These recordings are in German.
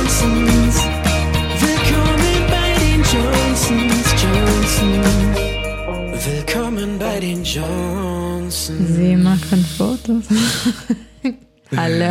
Johnsons. Willkommen bei den Johnsons. Willkommen bei den Johnsons. Sie machen Fotos. Hallo.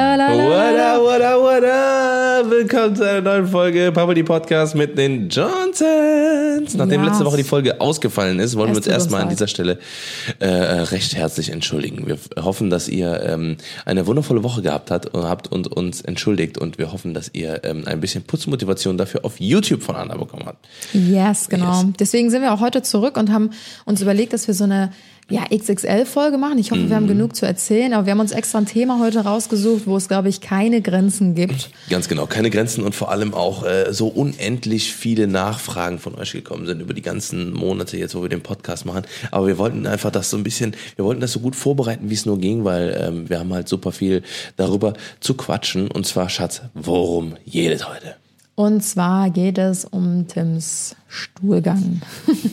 What up? Willkommen zu einer neuen Folge Puberty Podcast mit den Johnsons. Nachdem letzte Woche die Folge ausgefallen ist, wollen wir uns erstmal an dieser Stelle recht herzlich entschuldigen. Wir hoffen, dass ihr eine wundervolle Woche gehabt habt und uns entschuldigt. Und wir hoffen, dass ihr ein bisschen Putzmotivation dafür auf YouTube von Anna bekommen habt. Yes, genau. Deswegen sind wir auch heute zurück und haben uns überlegt, dass wir so eine XXL-Folge machen. Ich hoffe, wir haben genug zu erzählen, aber wir haben uns extra ein Thema heute rausgesucht, wo es, glaube ich, keine Grenzen gibt. Ganz genau, keine Grenzen und vor allem auch so unendlich viele Nachfragen von euch gekommen sind über die ganzen Monate jetzt, wo wir den Podcast machen. Aber wir wollten einfach das so gut vorbereiten, wie es nur ging, weil wir haben halt super viel darüber zu quatschen. Und zwar, Schatz, worum geht es heute? Und zwar geht es um Tims Stuhlgang.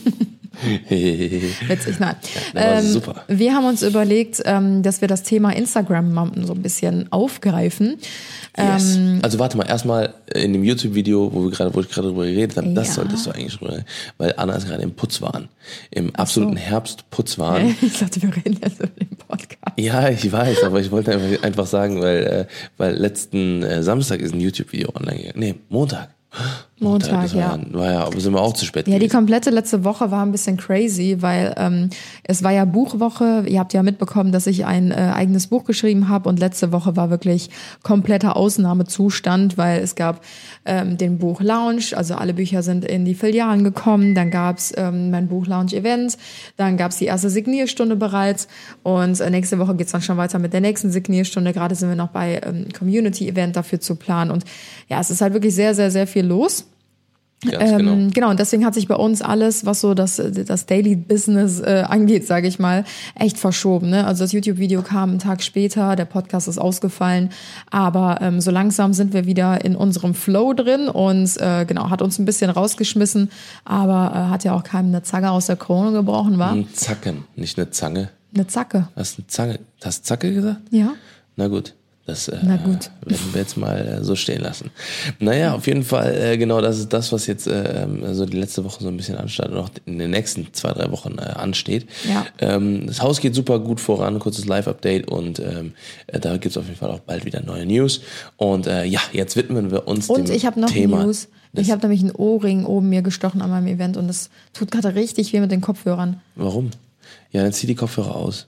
Witzig, nein. Super. Wir haben uns überlegt, dass wir das Thema Instagram so ein bisschen aufgreifen. Yes. Also warte mal, erstmal in dem YouTube-Video, wo ich gerade drüber geredet habe, das solltest du eigentlich schon, weil Anna ist gerade im Putzwahn, im absoluten Herbstputzwahn. Ich dachte, wir reden jetzt über den Podcast. Ja, ich weiß, aber ich wollte einfach sagen, weil letzten Samstag ist ein YouTube-Video online gegangen. Nee, Montag, ja. Sind wir auch zu spät gewesen. Die komplette letzte Woche war ein bisschen crazy, weil es war ja Buchwoche. Ihr habt ja mitbekommen, dass ich ein eigenes Buch geschrieben habe und letzte Woche war wirklich kompletter Ausnahmezustand, weil es gab den Buch-Lounge, also alle Bücher sind in die Filialen gekommen, dann gab's mein Buch-Lounge-Event, dann gab's die erste Signierstunde bereits und nächste Woche geht's dann schon weiter mit der nächsten Signierstunde. Gerade sind wir noch bei Community-Event dafür zu planen und ja, es ist halt wirklich sehr, sehr, sehr viel los. Genau, und deswegen hat sich bei uns alles, was so das Daily Business angeht, sage ich mal, echt verschoben. Ne? Also das YouTube-Video kam einen Tag später, der Podcast ist ausgefallen, aber so langsam sind wir wieder in unserem Flow drin und hat uns ein bisschen rausgeschmissen, aber hat ja auch keinem eine Zacke aus der Krone gebrochen, war? Ein Zacken, nicht eine Zange. Eine Zacke. Hast du Zacke gesagt? Ja. Na gut. Das werden wir jetzt mal so stehen lassen. Naja, auf jeden Fall, genau, das ist das, was jetzt so die letzte Woche so ein bisschen anstand und auch in den nächsten 2-3 Wochen ansteht. Ja. Das Haus geht super gut voran, kurzes Live-Update und da gibt es auf jeden Fall auch bald wieder neue News. Und jetzt widmen wir uns dem Thema. Und ich habe noch News. Ich habe nämlich einen Ohrring oben mir gestochen an meinem Event und das tut gerade richtig weh mit den Kopfhörern. Warum? Ja, dann zieh die Kopfhörer aus.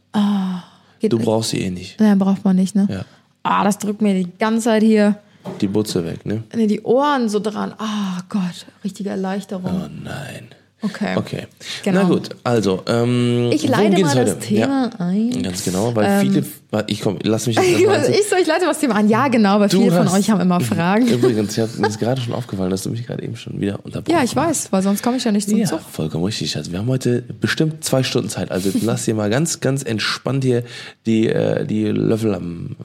Du brauchst sie eh nicht. Nein, braucht man nicht, ne? Ja. Das drückt mir die ganze Zeit hier. Die Butze weg, ne? Ne, die Ohren so dran. Gott, richtige Erleichterung. Oh nein. Okay. Genau. Na gut, also ich leite mal das Thema ein. Ganz genau, weil viele... lass mich... Ich leite das Thema an. Ja, genau, weil viele von euch haben immer Fragen. Übrigens, mir ist gerade schon aufgefallen, dass du mich gerade eben schon wieder unterbrochen hast. Ja, ich weiß, weil sonst komme ich ja nicht zum Zug. Vollkommen richtig. Also wir haben heute bestimmt 2 Stunden Zeit. Also lass dir mal ganz, ganz entspannt hier die Löffel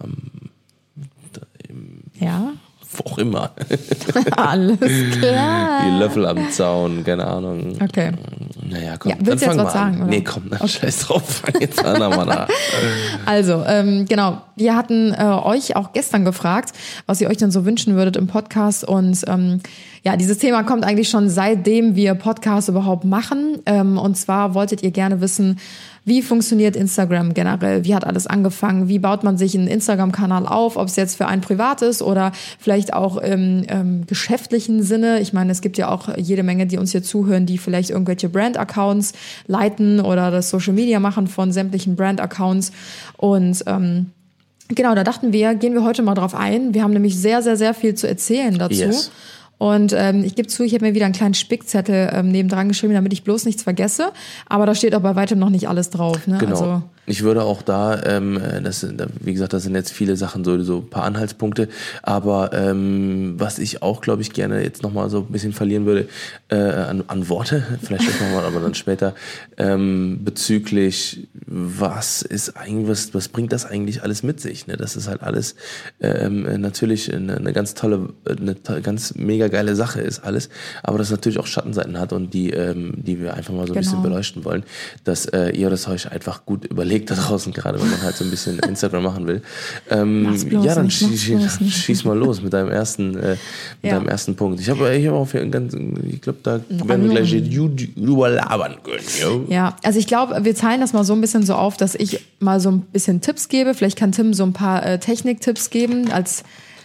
Ja? Wo auch immer. Alles klar. Die Löffel am Zaun, keine Ahnung. Okay. Naja, komm, willst dann du jetzt was sagen, oder? Nee, komm, scheiß drauf, fang jetzt an, Mann. Also, genau, wir hatten euch auch gestern gefragt, was ihr euch denn so wünschen würdet im Podcast und dieses Thema kommt eigentlich schon seitdem wir Podcasts überhaupt machen und zwar wolltet ihr gerne wissen, wie funktioniert Instagram generell? Wie hat alles angefangen? Wie baut man sich einen Instagram-Kanal auf? Ob es jetzt für einen privat ist oder vielleicht auch im geschäftlichen Sinne. Ich meine, es gibt ja auch jede Menge, die uns hier zuhören, die vielleicht irgendwelche Brand-Accounts leiten oder das Social Media machen von sämtlichen Brand-Accounts. Und genau, da dachten wir, gehen wir heute mal drauf ein. Wir haben nämlich sehr, sehr, sehr viel zu erzählen dazu. Yes. Und ich gebe zu, ich habe mir wieder einen kleinen Spickzettel nebendran geschrieben, damit ich bloß nichts vergesse. Aber da steht auch bei weitem noch nicht alles drauf. Ne? Genau. Also, ich würde auch wie gesagt, das sind jetzt viele Sachen, so ein paar Anhaltspunkte. Aber was ich auch, glaube ich, gerne jetzt nochmal so ein bisschen verlieren würde, an Worte, vielleicht das nochmal, aber dann später, bezüglich, was bringt das eigentlich alles mit sich? Ne? Das ist halt alles natürlich eine ganz tolle, eine ganz mega mega geile Sache ist alles, aber das natürlich auch Schattenseiten hat und die wir einfach mal so ein bisschen beleuchten wollen, dass ihr das euch einfach gut überlegt da draußen, gerade wenn man halt so ein bisschen Instagram machen will. Ja, dann schieß mal los mit deinem ersten Punkt. Ich habe auch ich glaube, da werden wir gleich drüber labern können. Jo. Ja, also ich glaube, wir teilen das mal so ein bisschen so auf, dass ich mal so ein bisschen Tipps gebe. Vielleicht kann Tim so ein paar Techniktipps geben als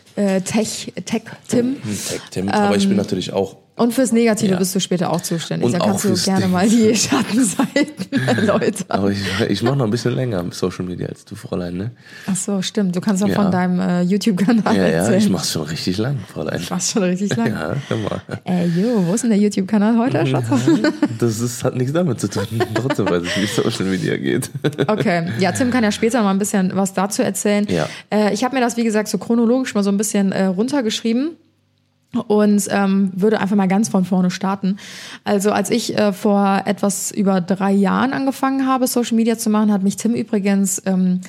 Tech-Tim. Tech-Tim, aber ich bin natürlich auch. Und fürs Negative bist du später auch zuständig. Und da kannst du gerne mal die Schattenseiten erläutern. Aber ich mache noch ein bisschen länger Social Media als du, Fräulein, ne? Ach so, stimmt. Du kannst auch von deinem YouTube-Kanal erzählen. Ja, ich mach's schon richtig lang, Fräulein. Ich mach's schon richtig lang. Ja, hör mal. Wo ist denn der YouTube-Kanal heute, Schatz? Hat nichts damit zu tun. Trotzdem weiß ich, wie Social Media geht. Okay. Ja, Tim kann ja später mal ein bisschen was dazu erzählen. Ja. Ich habe mir das, wie gesagt, so chronologisch mal so ein bisschen runtergeschrieben. Und würde einfach mal ganz von vorne starten. Also als ich vor etwas über 3 Jahren angefangen habe, Social Media zu machen, hat mich Tim übrigens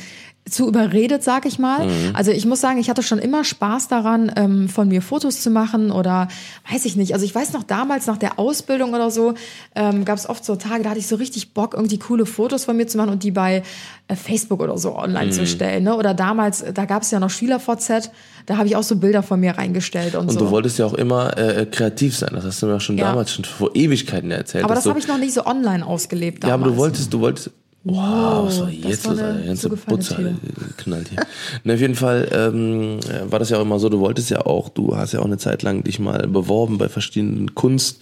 zu überredet, sag ich mal. Also ich muss sagen, ich hatte schon immer Spaß daran, von mir Fotos zu machen oder weiß ich nicht. Also ich weiß noch, damals nach der Ausbildung oder so, gab es oft so Tage, da hatte ich so richtig Bock, irgendwie coole Fotos von mir zu machen und die bei Facebook oder so online zu stellen. Ne? Oder damals, da gab es ja noch SchülerVZ, da habe ich auch so Bilder von mir reingestellt und so. Und du wolltest ja auch immer kreativ sein, das hast du mir auch schon damals schon vor Ewigkeiten erzählt. Aber das habe ich noch nicht so online ausgelebt damals. Ja, aber du wolltest wow, was war jetzt los? Der ganze Butzer knallt hier. Na, auf jeden Fall war das ja auch immer so, du hast ja auch eine Zeit lang dich mal beworben bei verschiedenen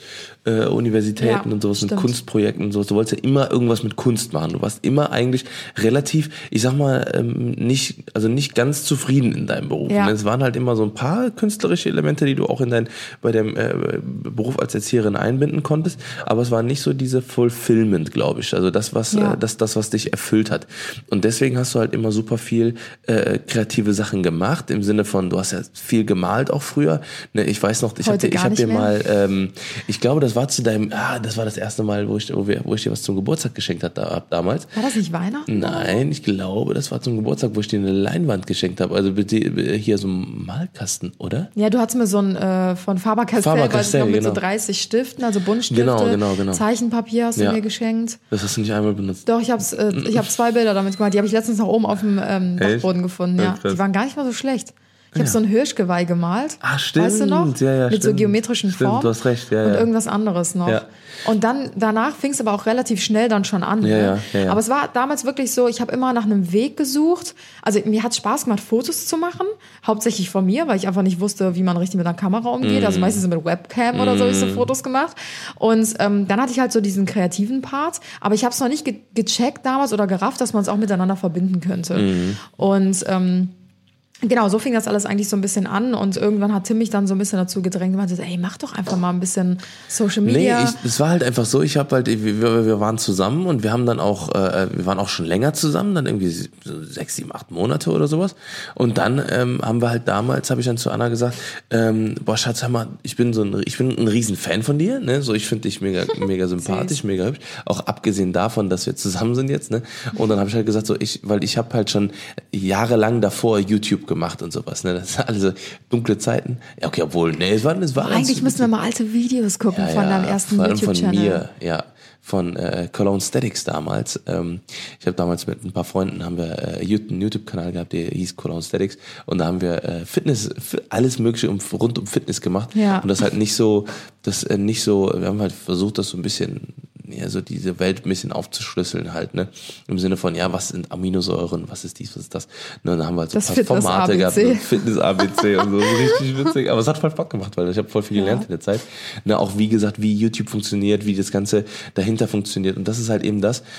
Kunstuniversitäten und sowas, mit Kunstprojekten und sowas. Du wolltest ja immer irgendwas mit Kunst machen. Du warst immer eigentlich relativ, ich sag mal, nicht ganz zufrieden in deinem Beruf. Ja. Es waren halt immer so ein paar künstlerische Elemente, die du auch bei dem Beruf als Erzieherin einbinden konntest, aber es war nicht so diese Fulfillment, glaube ich. Also das, was dich erfüllt hat. Und deswegen hast du halt immer super viel kreative Sachen gemacht, im Sinne von, du hast ja viel gemalt auch früher. Ne, ich weiß noch, ich hab dir mal, ich glaube, das war das war das erste Mal, wo ich dir was zum Geburtstag geschenkt habe damals. War das nicht Weihnachten? Nein, ich glaube, das war zum Geburtstag, wo ich dir eine Leinwand geschenkt habe. Also bitte hier so einen Malkasten, oder? Ja, du hattest mir so einen von Faber-Castell, mit so 30 Stiften, also Buntstifte, genau. Zeichenpapier hast du mir geschenkt. Das hast du nicht einmal benutzt. Doch, ich habe 2 Bilder damit gemacht. Die habe ich letztens noch oben auf dem Dachboden gefunden. Ja, die waren gar nicht mal so schlecht. Ich habe so ein Hirschgeweih gemalt. Ach, stimmt. Weißt du noch? Ja, mit so geometrischen Formen. Du hast recht, und irgendwas anderes noch. Ja. Und danach fing es aber auch relativ schnell dann schon an. Ja. Aber es war damals wirklich so, ich habe immer nach einem Weg gesucht. Also mir hat Spaß gemacht, Fotos zu machen. Hauptsächlich von mir, weil ich einfach nicht wusste, wie man richtig mit einer Kamera umgeht. Also meistens mit Webcam oder so habe ich so Fotos gemacht. Und dann hatte ich halt so diesen kreativen Part. Aber ich habe es noch nicht gecheckt damals oder gerafft, dass man es auch miteinander verbinden könnte. Und genau, so fing das alles eigentlich so ein bisschen an und irgendwann hat Tim mich dann so ein bisschen dazu gedrängt und meinte, ey, mach doch einfach mal ein bisschen Social Media. Nee, es war halt einfach so, wir waren zusammen und wir haben dann auch, wir waren auch schon länger zusammen, dann irgendwie so 6, 7, 8 Monate oder sowas und dann haben wir halt damals, habe ich dann zu Anna gesagt, boah Schatz, hör mal, ich bin ein riesen Fan von dir, ne, so ich finde dich mega sympathisch, mega hübsch, auch abgesehen davon, dass wir zusammen sind jetzt, ne, und dann habe ich halt gesagt, so weil ich habe halt schon jahrelang davor YouTube gemacht und sowas, ne? Das sind alle dunkle Zeiten. Ja, okay, obwohl, ne, es war eigentlich müssen wir mal alte Videos gucken von deinem ersten YouTube-Channel. Von mir, ja. Von Cologne Statics damals. Ich habe damals mit ein paar Freunden haben wir einen YouTube-Kanal gehabt, der hieß Cologne Statics und da haben wir Fitness, alles mögliche rund um Fitness gemacht. Ja. Und das halt nicht so, wir haben halt versucht, das so ein bisschen, ja, so diese Welt ein bisschen aufzuschlüsseln halt, ne? Im Sinne von, ja, was sind Aminosäuren, was ist dies, was ist das? Ne, und dann haben wir halt so ein paar Formate gehabt, Fitness-ABC und so, richtig witzig. Aber es hat voll Bock gemacht, weil ich habe voll viel gelernt in der Zeit. Ne, auch wie gesagt, wie YouTube funktioniert, wie das Ganze dahinter funktioniert. Und das ist halt eben das,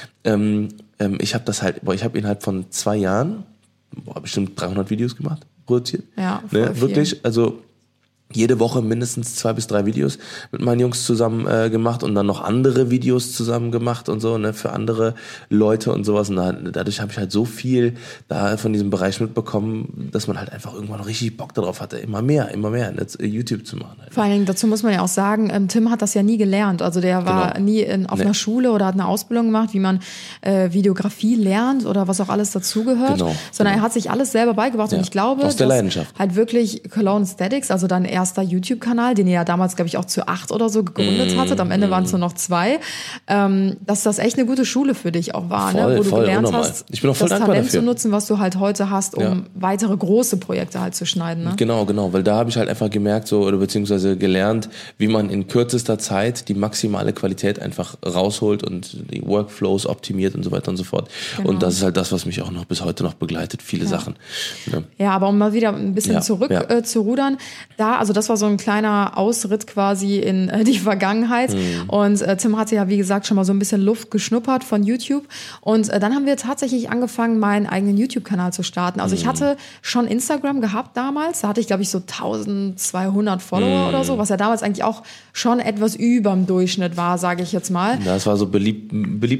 ich habe innerhalb von 2 Jahren, bestimmt 300 Videos gemacht, produziert. Ja, voll ne, wirklich, also jede Woche mindestens 2 bis 3 Videos mit meinen Jungs zusammen gemacht und dann noch andere Videos zusammen gemacht und so, ne, für andere Leute und sowas. Und dadurch habe ich halt so viel da von diesem Bereich mitbekommen, dass man halt einfach irgendwann noch richtig Bock darauf hatte, immer mehr YouTube zu machen. Halt. Vor allen Dingen, dazu muss man ja auch sagen, Tim hat das ja nie gelernt. Also der war nie auf einer Schule oder hat eine Ausbildung gemacht, wie man Videografie lernt oder was auch alles dazugehört. Sondern er hat sich alles selber beigebracht. Und ich glaube, aus der Leidenschaft. Halt wirklich Cologne Aesthetics, also dein erster YouTube-Kanal, den ihr ja damals, glaube ich, auch zu 8 oder so gegründet hattet. Am Ende waren es nur noch 2. Dass das echt eine gute Schule für dich auch war, voll, ne? Wo du gelernt unnormal. hast, ich bin auch voll das dankbar Talent dafür. zu nutzen, was du halt heute hast, um weitere große Projekte halt zu schneiden. Ne? Genau, weil da habe ich halt einfach gemerkt, so, oder beziehungsweise gelernt, wie man in kürzester Zeit die maximale Qualität einfach rausholt und die Workflows optimiert und so weiter und so fort. Genau. Und das ist halt das, was mich auch noch bis heute noch begleitet, viele Sachen. Ja, aber um mal wieder ein bisschen zurück zu rudern, also das war so ein kleiner Ausritt quasi in die Vergangenheit. Und Tim hatte ja, wie gesagt, schon mal so ein bisschen Luft geschnuppert von YouTube. Und dann haben wir tatsächlich angefangen, meinen eigenen YouTube-Kanal zu starten. Also ich hatte schon Instagram gehabt damals. Da hatte ich, glaube ich, so 1200 Follower oder so, was ja damals eigentlich auch schon etwas überm Durchschnitt war, sage ich jetzt mal. Das war so beliebt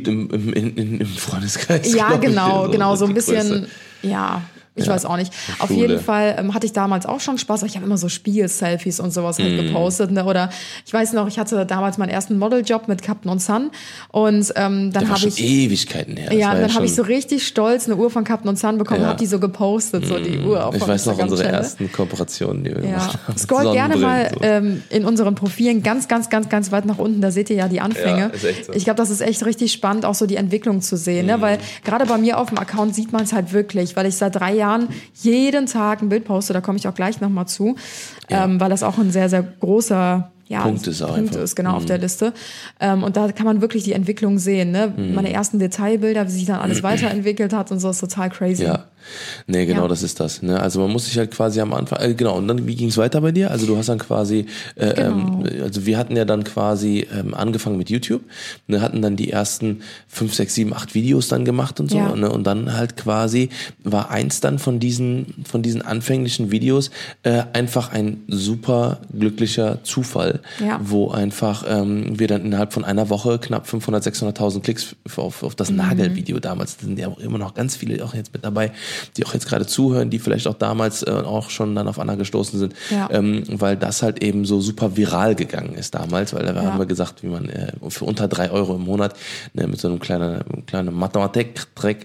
im Freundeskreis. Ja, genau, so ein bisschen, ich weiß auch nicht. Auf jeden Fall hatte ich damals auch schon Spaß. Ich habe immer so Spiel-Selfies und sowas halt gepostet. Ne? Oder ich weiß noch, ich hatte damals meinen ersten Modeljob mit Captain Sun. Und dann habe ich Ewigkeiten her. Ja, dann habe ich so richtig stolz eine Uhr von Captain Sun bekommen, habe die so gepostet, so die Uhr auf Ich weiß noch unsere ersten Kooperationen, die wir gemacht haben. Scrollt gerne mal in unseren Profilen ganz weit nach unten. Da seht ihr ja die Anfänge. Ja, ist echt so. Ich glaube, das ist echt richtig spannend, auch so die Entwicklung zu sehen. Ne? Weil gerade bei mir auf dem Account sieht man es halt wirklich, weil ich seit 3 Jahren jeden Tag ein Bild poste, da komme ich auch gleich nochmal zu, weil das auch ein sehr, sehr großer Punkt ist, genau, auf der Liste. Und da kann man wirklich die Entwicklung sehen, ne? Meine ersten Detailbilder, wie sich dann alles weiterentwickelt hat und so, ist total crazy. Ja. Nee, genau, das ist das. Ne? Also man muss sich halt quasi am Anfang, und dann, wie ging es weiter bei dir? Also du hast dann quasi, also wir hatten ja dann quasi angefangen mit YouTube, ne, hatten dann die ersten 5, 6, 7, 8 Videos dann gemacht und so, ne? Und dann halt quasi war eins dann von diesen anfänglichen Videos einfach ein super glücklicher Zufall, wo einfach wir dann innerhalb von einer Woche knapp 500.000, 600.000 Klicks auf das Nagelvideo damals, da sind ja auch immer noch ganz viele auch jetzt mit dabei, die auch jetzt gerade zuhören, die vielleicht auch damals auch schon dann auf Anna gestoßen sind, weil das halt eben so super viral gegangen ist damals, weil da haben wir gesagt, wie man für unter 3 Euro im Monat mit so einem kleinen Mathematik-Trick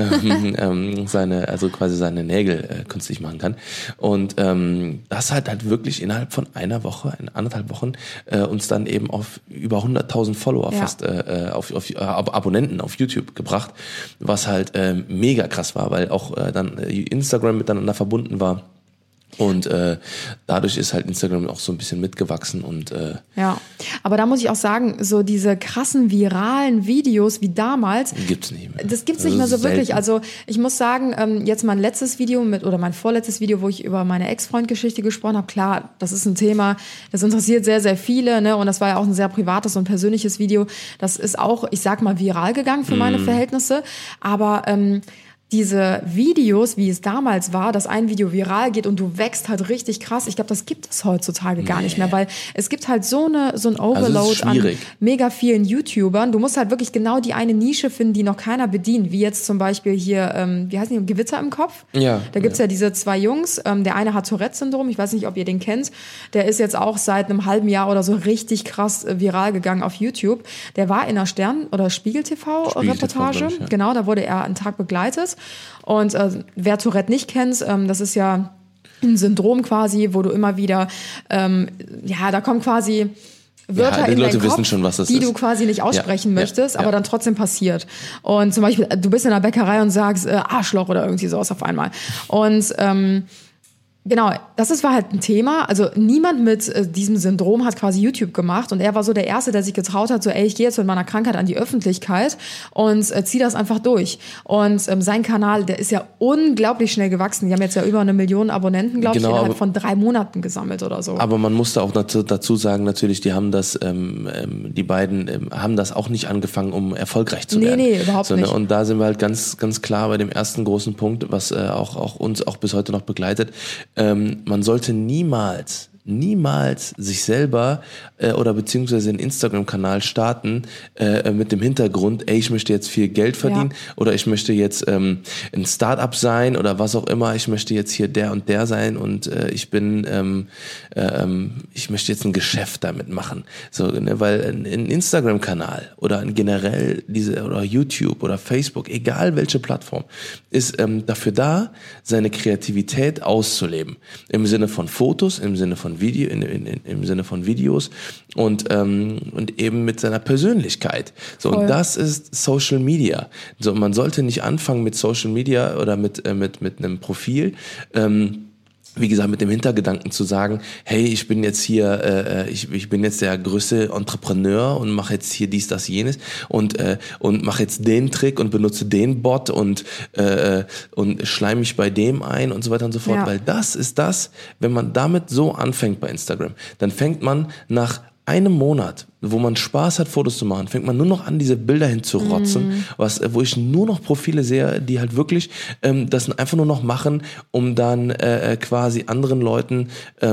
seine Nägel künstlich machen kann. Und das halt wirklich innerhalb von einer Woche, in 1,5 Wochen, uns dann eben auf über 100.000 Follower fast auf Abonnenten auf YouTube gebracht, was halt mega krass war, weil auch dann Instagram miteinander verbunden war. Und dadurch ist halt Instagram auch so ein bisschen mitgewachsen und aber da muss ich auch sagen, so diese krassen viralen Videos wie damals, gibt's nicht mehr. Das gibt's nicht mehr so wirklich. Also ich muss sagen, jetzt mein letztes Video mein vorletztes Video, wo ich über meine Ex-Freund-Geschichte gesprochen habe, klar, das ist ein Thema, das interessiert sehr, sehr viele, ne? Und das war ja auch ein sehr privates und persönliches Video. Das ist auch, ich sag mal, viral gegangen für meine Verhältnisse, aber diese Videos, wie es damals war, dass ein Video viral geht und du wächst halt richtig krass. Ich glaube, das gibt es heutzutage gar nicht mehr, weil es gibt halt so ein Overload an mega vielen YouTubern. Du musst halt wirklich genau die eine Nische finden, die noch keiner bedient. Wie jetzt zum Beispiel hier, wie heißt die, Gewitter im Kopf? Ja. Da gibt's ja diese 2 Jungs. Der eine hat Tourette-Syndrom. Ich weiß nicht, ob ihr den kennt. Der ist jetzt auch seit einem halben Jahr oder so richtig krass viral gegangen auf YouTube. Der war in einer Stern- oder Spiegel-TV-Reportage. Genau, da wurde er einen Tag begleitet. Und wer Tourette nicht kennt, das ist ja ein Syndrom quasi, wo du immer wieder, da kommen quasi Wörter in deinen Kopf, schon, die du quasi nicht aussprechen möchtest, aber dann trotzdem passiert. Und zum Beispiel, du bist in der Bäckerei und sagst Arschloch oder irgendwie sowas auf einmal. Und genau, war halt ein Thema. Also niemand mit diesem Syndrom hat quasi YouTube gemacht und er war so der Erste, der sich getraut hat, so ich gehe jetzt mit meiner Krankheit an die Öffentlichkeit und ziehe das einfach durch. Und sein Kanal, der ist ja unglaublich schnell gewachsen. Die haben jetzt ja über 1 Million Abonnenten, glaube ich, innerhalb von 3 Monaten gesammelt oder so. Aber man musste auch dazu sagen, natürlich, die haben das, die beiden haben das auch nicht angefangen, um erfolgreich zu werden. Nee, überhaupt nicht. Und da sind wir halt ganz, ganz klar bei dem ersten großen Punkt, was auch uns auch bis heute noch begleitet. Man sollte niemals niemals sich selber oder beziehungsweise einen Instagram-Kanal starten mit dem Hintergrund, ey, ich möchte jetzt viel Geld verdienen oder ich möchte jetzt ein Start-up sein oder was auch immer, ich möchte jetzt hier der und der sein und ich möchte jetzt ein Geschäft damit machen. So, ne, weil ein Instagram-Kanal oder generell oder YouTube oder Facebook, egal welche Plattform, ist dafür da, seine Kreativität auszuleben. Im Sinne von Fotos, im Sinne von im Sinne von Videos und eben mit seiner Persönlichkeit. So, und das ist Social Media. So, man sollte nicht anfangen mit Social Media oder mit einem Profil, wie gesagt, mit dem Hintergedanken zu sagen, hey, ich bin jetzt hier, ich bin jetzt der größte Entrepreneur und mache jetzt hier dies, das, jenes und mache jetzt den Trick und benutze den Bot und schleim mich bei dem ein und so weiter und so fort. Weil das ist das, wenn man damit so anfängt bei Instagram, dann fängt man nach einem Monat, wo man Spaß hat, Fotos zu machen, fängt man nur noch an, diese Bilder hinzurotzen, wo ich nur noch Profile sehe, die halt wirklich das einfach nur noch machen, um dann quasi anderen Leuten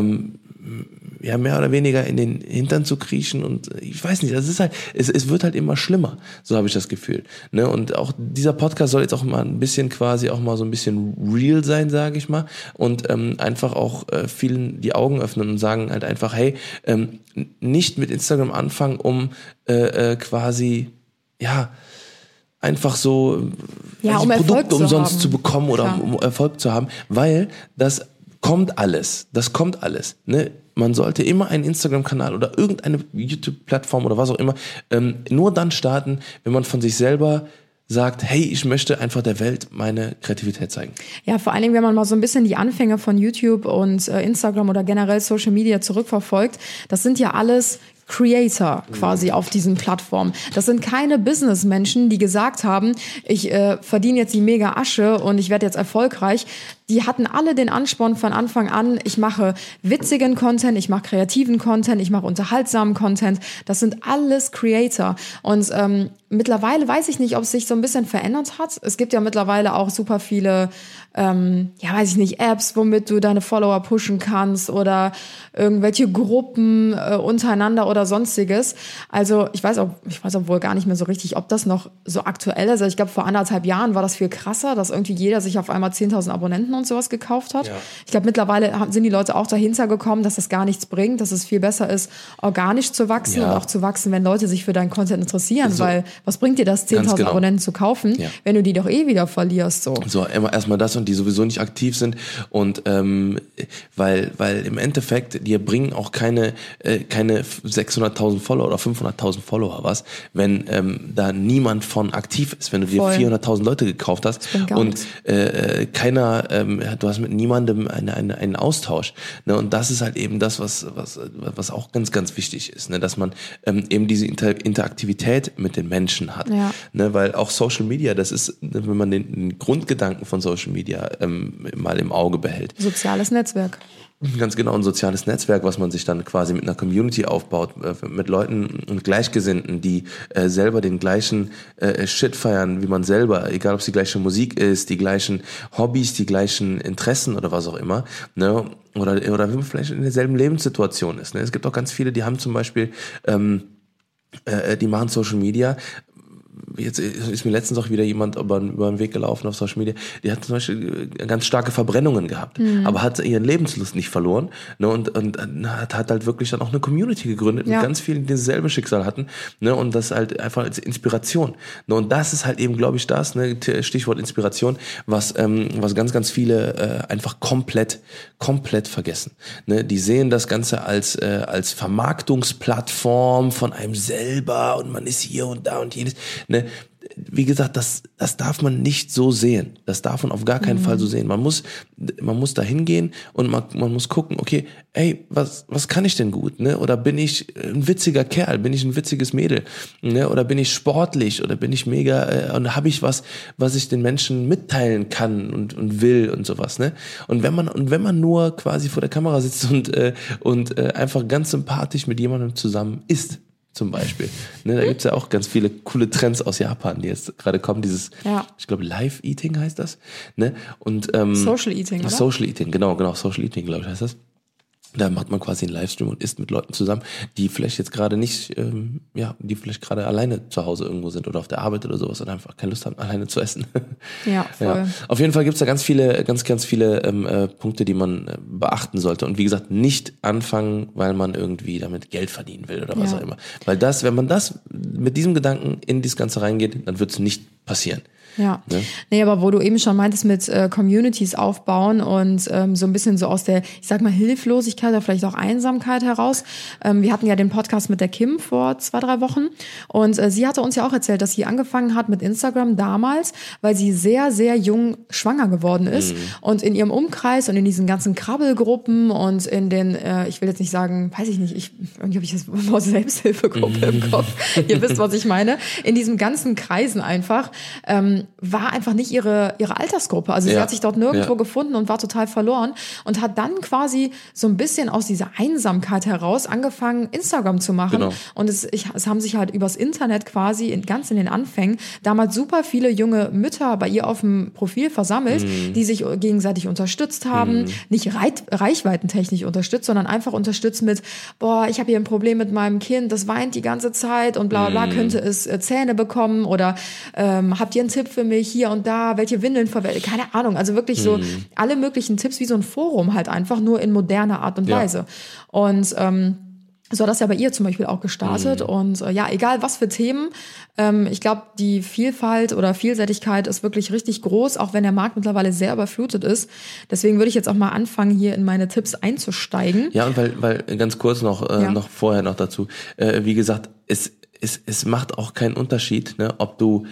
ja mehr oder weniger in den Hintern zu kriechen und ich weiß nicht, das ist halt, es wird halt immer schlimmer, so habe ich das Gefühl. Ne? Und auch dieser Podcast soll jetzt auch mal ein bisschen quasi auch mal so ein bisschen real sein, sage ich mal, und einfach auch vielen die Augen öffnen und sagen halt einfach, hey, nicht mit Instagram anfangen, um quasi, ja, einfach so um Produkte umsonst zu bekommen oder um Erfolg zu haben, weil das kommt alles, ne? Man sollte immer einen Instagram-Kanal oder irgendeine YouTube-Plattform oder was auch immer nur dann starten, wenn man von sich selber sagt, hey, ich möchte einfach der Welt meine Kreativität zeigen. Ja, vor allen Dingen, wenn man mal so ein bisschen die Anfänge von YouTube und Instagram oder generell Social Media zurückverfolgt, das sind ja alles Creator quasi auf diesen Plattformen. Das sind keine Businessmenschen, die gesagt haben, ich verdiene jetzt die mega Asche und ich werde jetzt erfolgreich. Die hatten alle den Ansporn von Anfang an, ich mache witzigen Content, ich mache kreativen Content, ich mache unterhaltsamen Content. Das sind alles Creator. Und mittlerweile weiß ich nicht, ob es sich so ein bisschen verändert hat. Es gibt ja mittlerweile auch super viele, Apps, womit du deine Follower pushen kannst oder irgendwelche Gruppen untereinander oder sonstiges. Also ich weiß wohl gar nicht mehr so richtig, ob das noch so aktuell ist. Also ich glaube, vor 1,5 Jahren war das viel krasser, dass irgendwie jeder sich auf einmal 10.000 Abonnenten und sowas gekauft hat. Ja. Ich glaube, mittlerweile sind die Leute auch dahinter gekommen, dass das gar nichts bringt, dass es viel besser ist, organisch zu wachsen und auch zu wachsen, wenn Leute sich für deinen Content interessieren, weil was bringt dir das, 10.000 Abonnenten zu kaufen, wenn du die doch eh wieder verlierst? So erstmal das und die sowieso nicht aktiv sind und weil im Endeffekt, die bringen auch keine 600.000 Follower oder 500.000 Follower wenn da niemand von aktiv ist, wenn du dir 400.000 Leute gekauft hast und keiner, du hast mit niemandem einen Austausch, ne? Und das ist halt eben das, was auch ganz, ganz wichtig ist, ne? Dass man eben diese Interaktivität mit den Menschen hat, ne? Weil auch Social Media, das ist, wenn man den Grundgedanken von Social Media mal im Auge behält. Soziales Netzwerk. Ganz genau, ein soziales Netzwerk, was man sich dann quasi mit einer Community aufbaut, mit Leuten und Gleichgesinnten, die selber den gleichen Shit feiern wie man selber, egal ob es die gleiche Musik ist, die gleichen Hobbys, die gleichen Interessen oder was auch immer, ne? Oder wenn man vielleicht in derselben Lebenssituation ist. Ne? Es gibt auch ganz viele, die haben zum Beispiel, die machen Social Media. Jetzt ist mir letztens auch wieder jemand über den Weg gelaufen auf Social Media, die hat zum Beispiel ganz starke Verbrennungen gehabt, aber hat ihren Lebenslust nicht verloren, ne, und hat halt wirklich dann auch eine Community gegründet mit ganz vielen, die dasselbe Schicksal hatten, ne, und das halt einfach als Inspiration, ne, und das ist halt eben, glaube ich, das, ne, Stichwort Inspiration, was ganz, ganz viele einfach komplett vergessen, ne, die sehen das Ganze als Vermarktungsplattform von einem selber und man ist hier und da und jenes. Ne, wie gesagt, das darf man nicht so sehen. Das darf man auf gar keinen Fall so sehen. Man muss da hingehen und man muss gucken, okay, ey, was kann ich denn gut? Ne? Oder bin ich ein witziger Kerl? Bin ich ein witziges Mädel? Ne? Oder bin ich sportlich? Oder bin ich mega, und habe ich was ich den Menschen mitteilen kann und will und sowas, ne? Und wenn man nur quasi vor der Kamera sitzt und einfach ganz sympathisch mit jemandem zusammen ist, zum Beispiel. Ne, da gibt's ja auch ganz viele coole Trends aus Japan, die jetzt gerade kommen. Dieses, ich glaube, Live-Eating heißt das. Ne? Und, Social Eating, oder? Social Eating, genau, Social Eating, glaube ich, heißt das. Da macht man quasi einen Livestream und isst mit Leuten zusammen, die vielleicht jetzt gerade nicht, die vielleicht gerade alleine zu Hause irgendwo sind oder auf der Arbeit oder sowas und einfach keine Lust haben, alleine zu essen. Ja, voll. Ja. Auf jeden Fall gibt's da ganz viele Punkte, die man beachten sollte. Und wie gesagt, nicht anfangen, weil man irgendwie damit Geld verdienen will oder was auch immer. Weil wenn man das mit diesem Gedanken in das Ganze reingeht, dann wird's nicht passieren. Ja, ne? Nee, aber wo du eben schon meintest mit Communities aufbauen und so ein bisschen so aus der, ich sag mal, Hilflosigkeit oder vielleicht auch Einsamkeit heraus. Wir hatten ja den Podcast mit der Kim vor 2-3 Wochen und sie hatte uns ja auch erzählt, dass sie angefangen hat mit Instagram damals, weil sie sehr, sehr jung schwanger geworden ist und in ihrem Umkreis und in diesen ganzen Krabbelgruppen und in den, ich will jetzt nicht sagen, weiß ich nicht, irgendwie habe ich das Wort Selbsthilfegruppe im Kopf. Ihr wisst, was ich meine. In diesen ganzen Kreisen einfach, war einfach nicht ihre Altersgruppe. Also sie hat sich dort nirgendwo gefunden und war total verloren und hat dann quasi so ein bisschen aus dieser Einsamkeit heraus angefangen, Instagram zu machen. Genau. Und es haben sich halt übers Internet quasi ganz in den Anfängen damals super viele junge Mütter bei ihr auf dem Profil versammelt, die sich gegenseitig unterstützt haben. Nicht reichweitentechnisch unterstützt, sondern einfach unterstützt mit, ich habe hier ein Problem mit meinem Kind, das weint die ganze Zeit und bla bla, könnte es Zähne bekommen oder habt ihr einen Tipp für mich hier und da, welche Windeln verwende, keine Ahnung, also wirklich so alle möglichen Tipps wie so ein Forum halt einfach, nur in moderner Art und Weise. Und so hat das ja bei ihr zum Beispiel auch gestartet und egal was für Themen, ich glaube, die Vielfalt oder Vielseitigkeit ist wirklich richtig groß, auch wenn der Markt mittlerweile sehr überflutet ist. Deswegen würde ich jetzt auch mal anfangen, hier in meine Tipps einzusteigen. Ja, und weil ganz kurz noch vorher noch dazu, wie gesagt, es macht auch keinen Unterschied, ne, ob du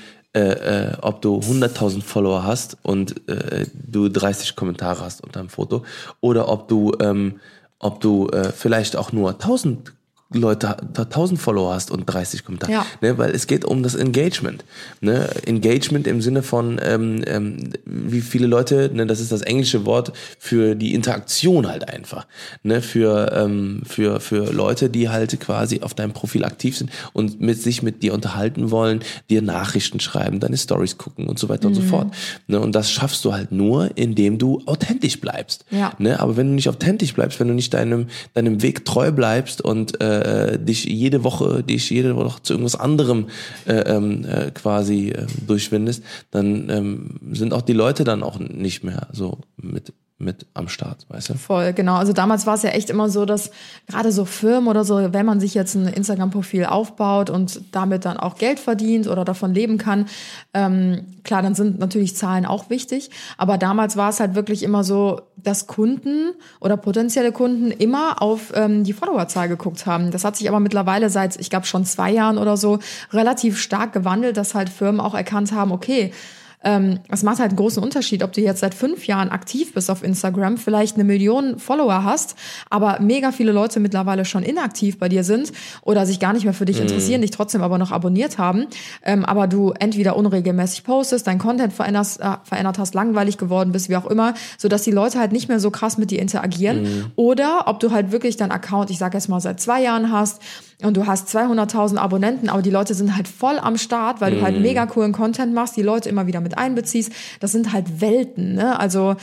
100.000 Follower hast und du 30 Kommentare hast unter einem Foto oder ob du vielleicht auch nur 1000 Leute, 1000 Follower hast und 30 Kommentare. Ja. Ne, weil es geht um das Engagement. Ne? Engagement im Sinne von, wie viele Leute, ne, das ist das englische Wort für die Interaktion halt einfach. Ne? Für Leute, die halt quasi auf deinem Profil aktiv sind und sich mit dir unterhalten wollen, dir Nachrichten schreiben, deine Stories gucken und so weiter und so fort. Ne? Und das schaffst du halt nur, indem du authentisch bleibst. Ja. Ne? Aber wenn du nicht authentisch bleibst, wenn du nicht deinem Weg treu bleibst und dich jede Woche zu irgendwas anderem quasi durchwindest, dann sind auch die Leute dann auch nicht mehr so mit am Start, weißt du? Voll, genau. Also damals war es ja echt immer so, dass gerade so Firmen oder so, wenn man sich jetzt ein Instagram-Profil aufbaut und damit dann auch Geld verdient oder davon leben kann, klar, dann sind natürlich Zahlen auch wichtig, aber damals war es halt wirklich immer so, dass Kunden oder potenzielle Kunden immer auf die Followerzahl geguckt haben. Das hat sich aber mittlerweile seit, ich glaube, schon 2 Jahren oder so relativ stark gewandelt, dass halt Firmen auch erkannt haben, okay, es macht halt einen großen Unterschied, ob du jetzt seit 5 Jahren aktiv bist auf Instagram, vielleicht 1 Million Follower hast, aber mega viele Leute mittlerweile schon inaktiv bei dir sind oder sich gar nicht mehr für dich interessieren, dich trotzdem aber noch abonniert haben, aber du entweder unregelmäßig postest, dein Content verändert hast, langweilig geworden bist, wie auch immer, sodass die Leute halt nicht mehr so krass mit dir interagieren oder ob du halt wirklich deinen Account, ich sag jetzt mal, seit 2 Jahren hast und du hast 200.000 Abonnenten, aber die Leute sind halt voll am Start, weil du halt mega coolen Content machst, die Leute immer wieder mit einbeziehst. Das sind halt Welten, ne? Also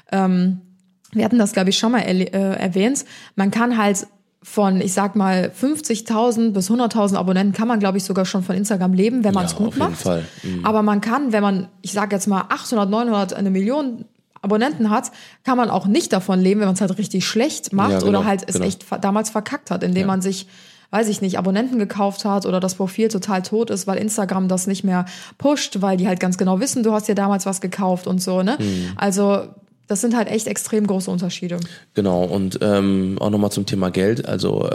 wir hatten das, glaube ich, schon mal erwähnt. Man kann halt von, ich sag mal, 50.000 bis 100.000 Abonnenten kann man, glaube ich, sogar schon von Instagram leben, wenn man es gut macht. Auf jeden Fall. Aber man kann, wenn man, ich sag jetzt mal, 800, 900, 1 Million Abonnenten hat, kann man auch nicht davon leben, wenn man es halt richtig schlecht macht oder halt es echt damals verkackt hat, indem man sich, weiß ich nicht, Abonnenten gekauft hat oder das Profil total tot ist, weil Instagram das nicht mehr pusht, weil die halt ganz genau wissen, du hast dir damals was gekauft und so, ne? Also das sind halt echt extrem große Unterschiede. Genau, und auch nochmal zum Thema Geld, also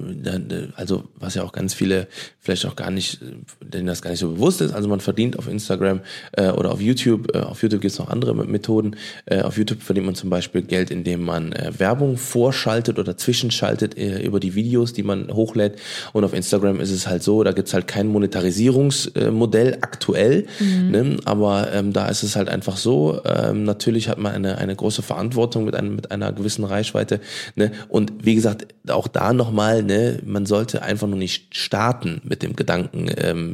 was ja auch ganz viele vielleicht auch gar nicht, denen das gar nicht so bewusst ist, also man verdient auf Instagram oder auf YouTube gibt es noch andere Methoden, auf YouTube verdient man zum Beispiel Geld, indem man Werbung vorschaltet oder zwischenschaltet über die Videos, die man hochlädt, und auf Instagram ist es halt so, da gibt's halt kein Monetarisierungsmodell aktuell, ne? Aber da ist es halt einfach so, natürlich hat man eine große Verantwortung mit einer gewissen Reichweite, ne? Und wie gesagt, auch da nochmal, ne, man sollte einfach nur nicht starten mit dem Gedanken,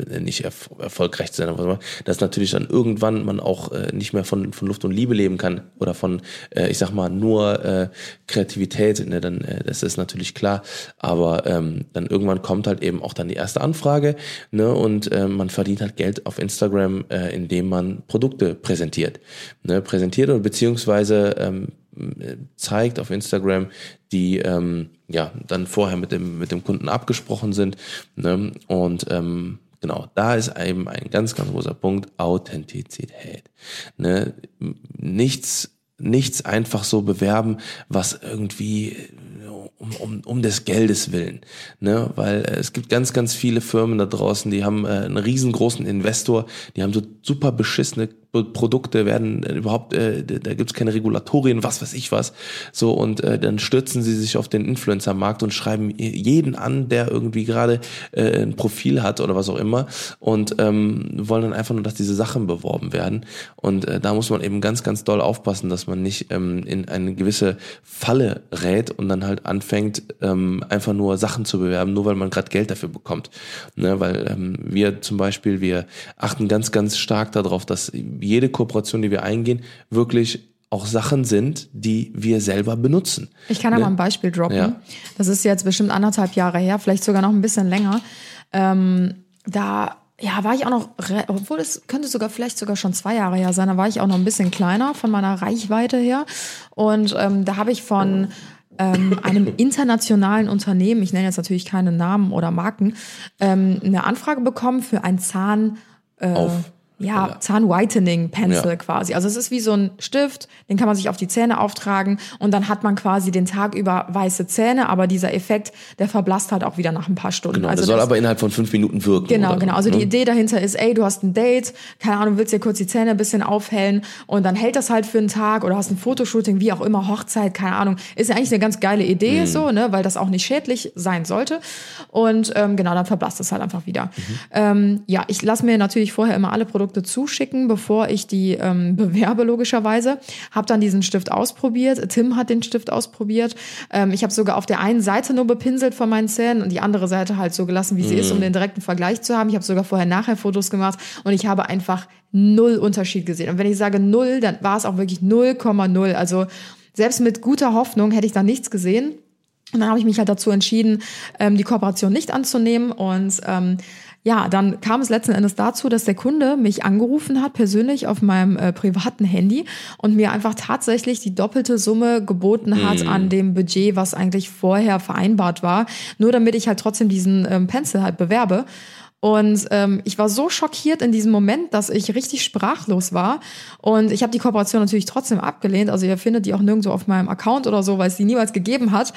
nicht erfolgreich zu sein, dass natürlich dann irgendwann man auch nicht mehr von Luft und Liebe leben kann oder von, ich sag mal, nur Kreativität, ne, dann das ist natürlich klar, aber dann irgendwann kommt halt eben auch dann die erste Anfrage, ne, und man verdient halt Geld auf Instagram, indem man Produkte präsentiert, ne, oder beziehungsweise zeigt auf Instagram, die dann vorher mit dem Kunden abgesprochen sind, ne, und genau, da ist eben ein ganz, ganz großer Punkt, Authentizität, ne, nichts einfach so bewerben, was irgendwie um des Geldes willen, ne, weil es gibt ganz, ganz viele Firmen da draußen, die haben einen riesengroßen Investor, die haben so super beschissene Produkte, werden überhaupt, da gibt's keine Regulatorien, was weiß ich was, so, und dann stürzen sie sich auf den Influencer-Markt und schreiben jeden an, der irgendwie gerade ein Profil hat oder was auch immer, und wollen dann einfach nur, dass diese Sachen beworben werden, und da muss man eben ganz, ganz doll aufpassen, dass man nicht in eine gewisse Falle rät und dann halt anfängt, einfach nur Sachen zu bewerben, nur weil man gerade Geld dafür bekommt, ne, weil wir zum Beispiel, wir achten ganz, ganz stark darauf, dass jede Kooperation, die wir eingehen, wirklich auch Sachen sind, die wir selber benutzen. Ich kann da mal ein Beispiel droppen. Ja. Das ist jetzt bestimmt 1,5 Jahre her, vielleicht sogar noch ein bisschen länger. Da war ich auch noch, obwohl es könnte vielleicht sogar schon 2 Jahre her sein, da war ich auch noch ein bisschen kleiner von meiner Reichweite her. Und da habe ich von einem internationalen Unternehmen, ich nenne jetzt natürlich keine Namen oder Marken, eine Anfrage bekommen für ein Zahn-Whitening-Pencil quasi. Also es ist wie so ein Stift, den kann man sich auf die Zähne auftragen und dann hat man quasi den Tag über weiße Zähne, aber dieser Effekt, der verblasst halt auch wieder nach ein paar Stunden. Genau, also das soll aber innerhalb von 5 Minuten wirken. Genau. Also die Idee dahinter ist, du hast ein Date, keine Ahnung, willst dir kurz die Zähne ein bisschen aufhellen und dann hält das halt für einen Tag oder hast ein Fotoshooting, wie auch immer, Hochzeit, keine Ahnung. Ist ja eigentlich eine ganz geile Idee, so, ne, weil das auch nicht schädlich sein sollte. Und dann verblasst es halt einfach wieder. Ich lasse mir natürlich vorher immer alle Produkte zuschicken, bevor ich die bewerbe, logischerweise. Hab dann diesen Stift ausprobiert. Tim hat den Stift ausprobiert. Ich habe sogar auf der einen Seite nur bepinselt von meinen Zähnen und die andere Seite halt so gelassen, wie sie ist, um den direkten Vergleich zu haben. Ich habe sogar vorher-nachher Fotos gemacht und ich habe einfach 0 Unterschied gesehen. Und wenn ich sage 0, dann war es auch wirklich 0,0. Also selbst mit guter Hoffnung hätte ich da nichts gesehen. Und dann habe ich mich halt dazu entschieden, die Kooperation nicht anzunehmen und dann kam es letzten Endes dazu, dass der Kunde mich angerufen hat, persönlich auf meinem privaten Handy und mir einfach tatsächlich die doppelte Summe geboten hat an dem Budget, was eigentlich vorher vereinbart war, nur damit ich halt trotzdem diesen Pencil halt bewerbe. Und ich war so schockiert in diesem Moment, dass ich richtig sprachlos war. Und ich habe die Kooperation natürlich trotzdem abgelehnt. Also ihr findet die auch nirgendwo auf meinem Account oder so, weil es die niemals gegeben hat.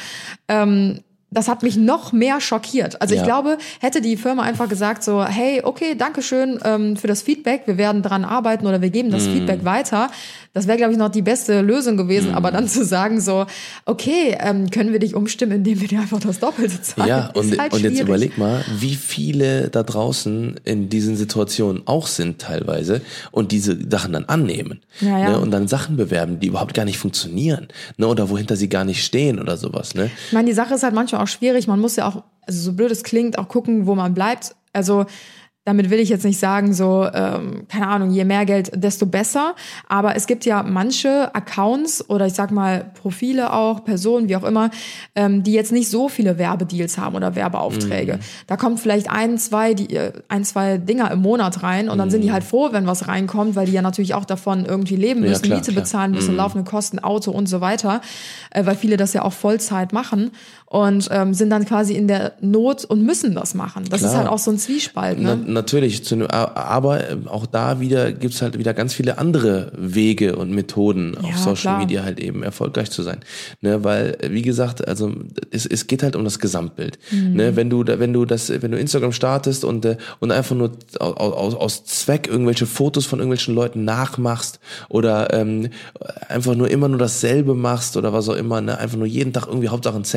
Das hat mich noch mehr schockiert. Also ich glaube, hätte die Firma einfach gesagt so, hey, okay, dankeschön für das Feedback, wir werden dran arbeiten oder wir geben das Feedback weiter. Das wäre, glaube ich, noch die beste Lösung gewesen. Aber dann zu sagen so, okay, können wir dich umstimmen, indem wir dir einfach das Doppelte zahlen. Ja, und jetzt überleg mal, wie viele da draußen in diesen Situationen auch sind teilweise und diese Sachen dann annehmen. Ja. Ne, und dann Sachen bewerben, die überhaupt gar nicht funktionieren. Ne, oder wohinter sie gar nicht stehen oder sowas. Ne? Ich meine, die Sache ist halt manchmal auch schwierig. Man muss ja auch, also so blöd es klingt, auch gucken, wo man bleibt. Also damit will ich jetzt nicht sagen, so, keine Ahnung, je mehr Geld, desto besser. Aber es gibt ja manche Accounts oder ich sag mal Profile auch, Personen, wie auch immer, die jetzt nicht so viele Werbedeals haben oder Werbeaufträge. Da kommt vielleicht ein, zwei Dinger im Monat rein und dann sind die halt froh, wenn was reinkommt, weil die ja natürlich auch davon irgendwie leben müssen, Miete bezahlen müssen, laufende Kosten, Auto und so weiter, weil viele das ja auch Vollzeit machen und sind dann quasi in der Not und müssen das machen. Das ist halt auch so ein Zwiespalt, ne? Natürlich, aber auch da gibt's halt wieder ganz viele andere Wege und Methoden auf Social Media halt eben erfolgreich zu sein. Ne, weil, wie gesagt, also es geht halt um das Gesamtbild. Ne, wenn du Instagram startest und einfach nur aus Zweck irgendwelche Fotos von irgendwelchen Leuten nachmachst oder einfach nur immer nur dasselbe machst oder was auch immer, ne, einfach nur jeden Tag irgendwie Hauptsache ein Selfie irgendwo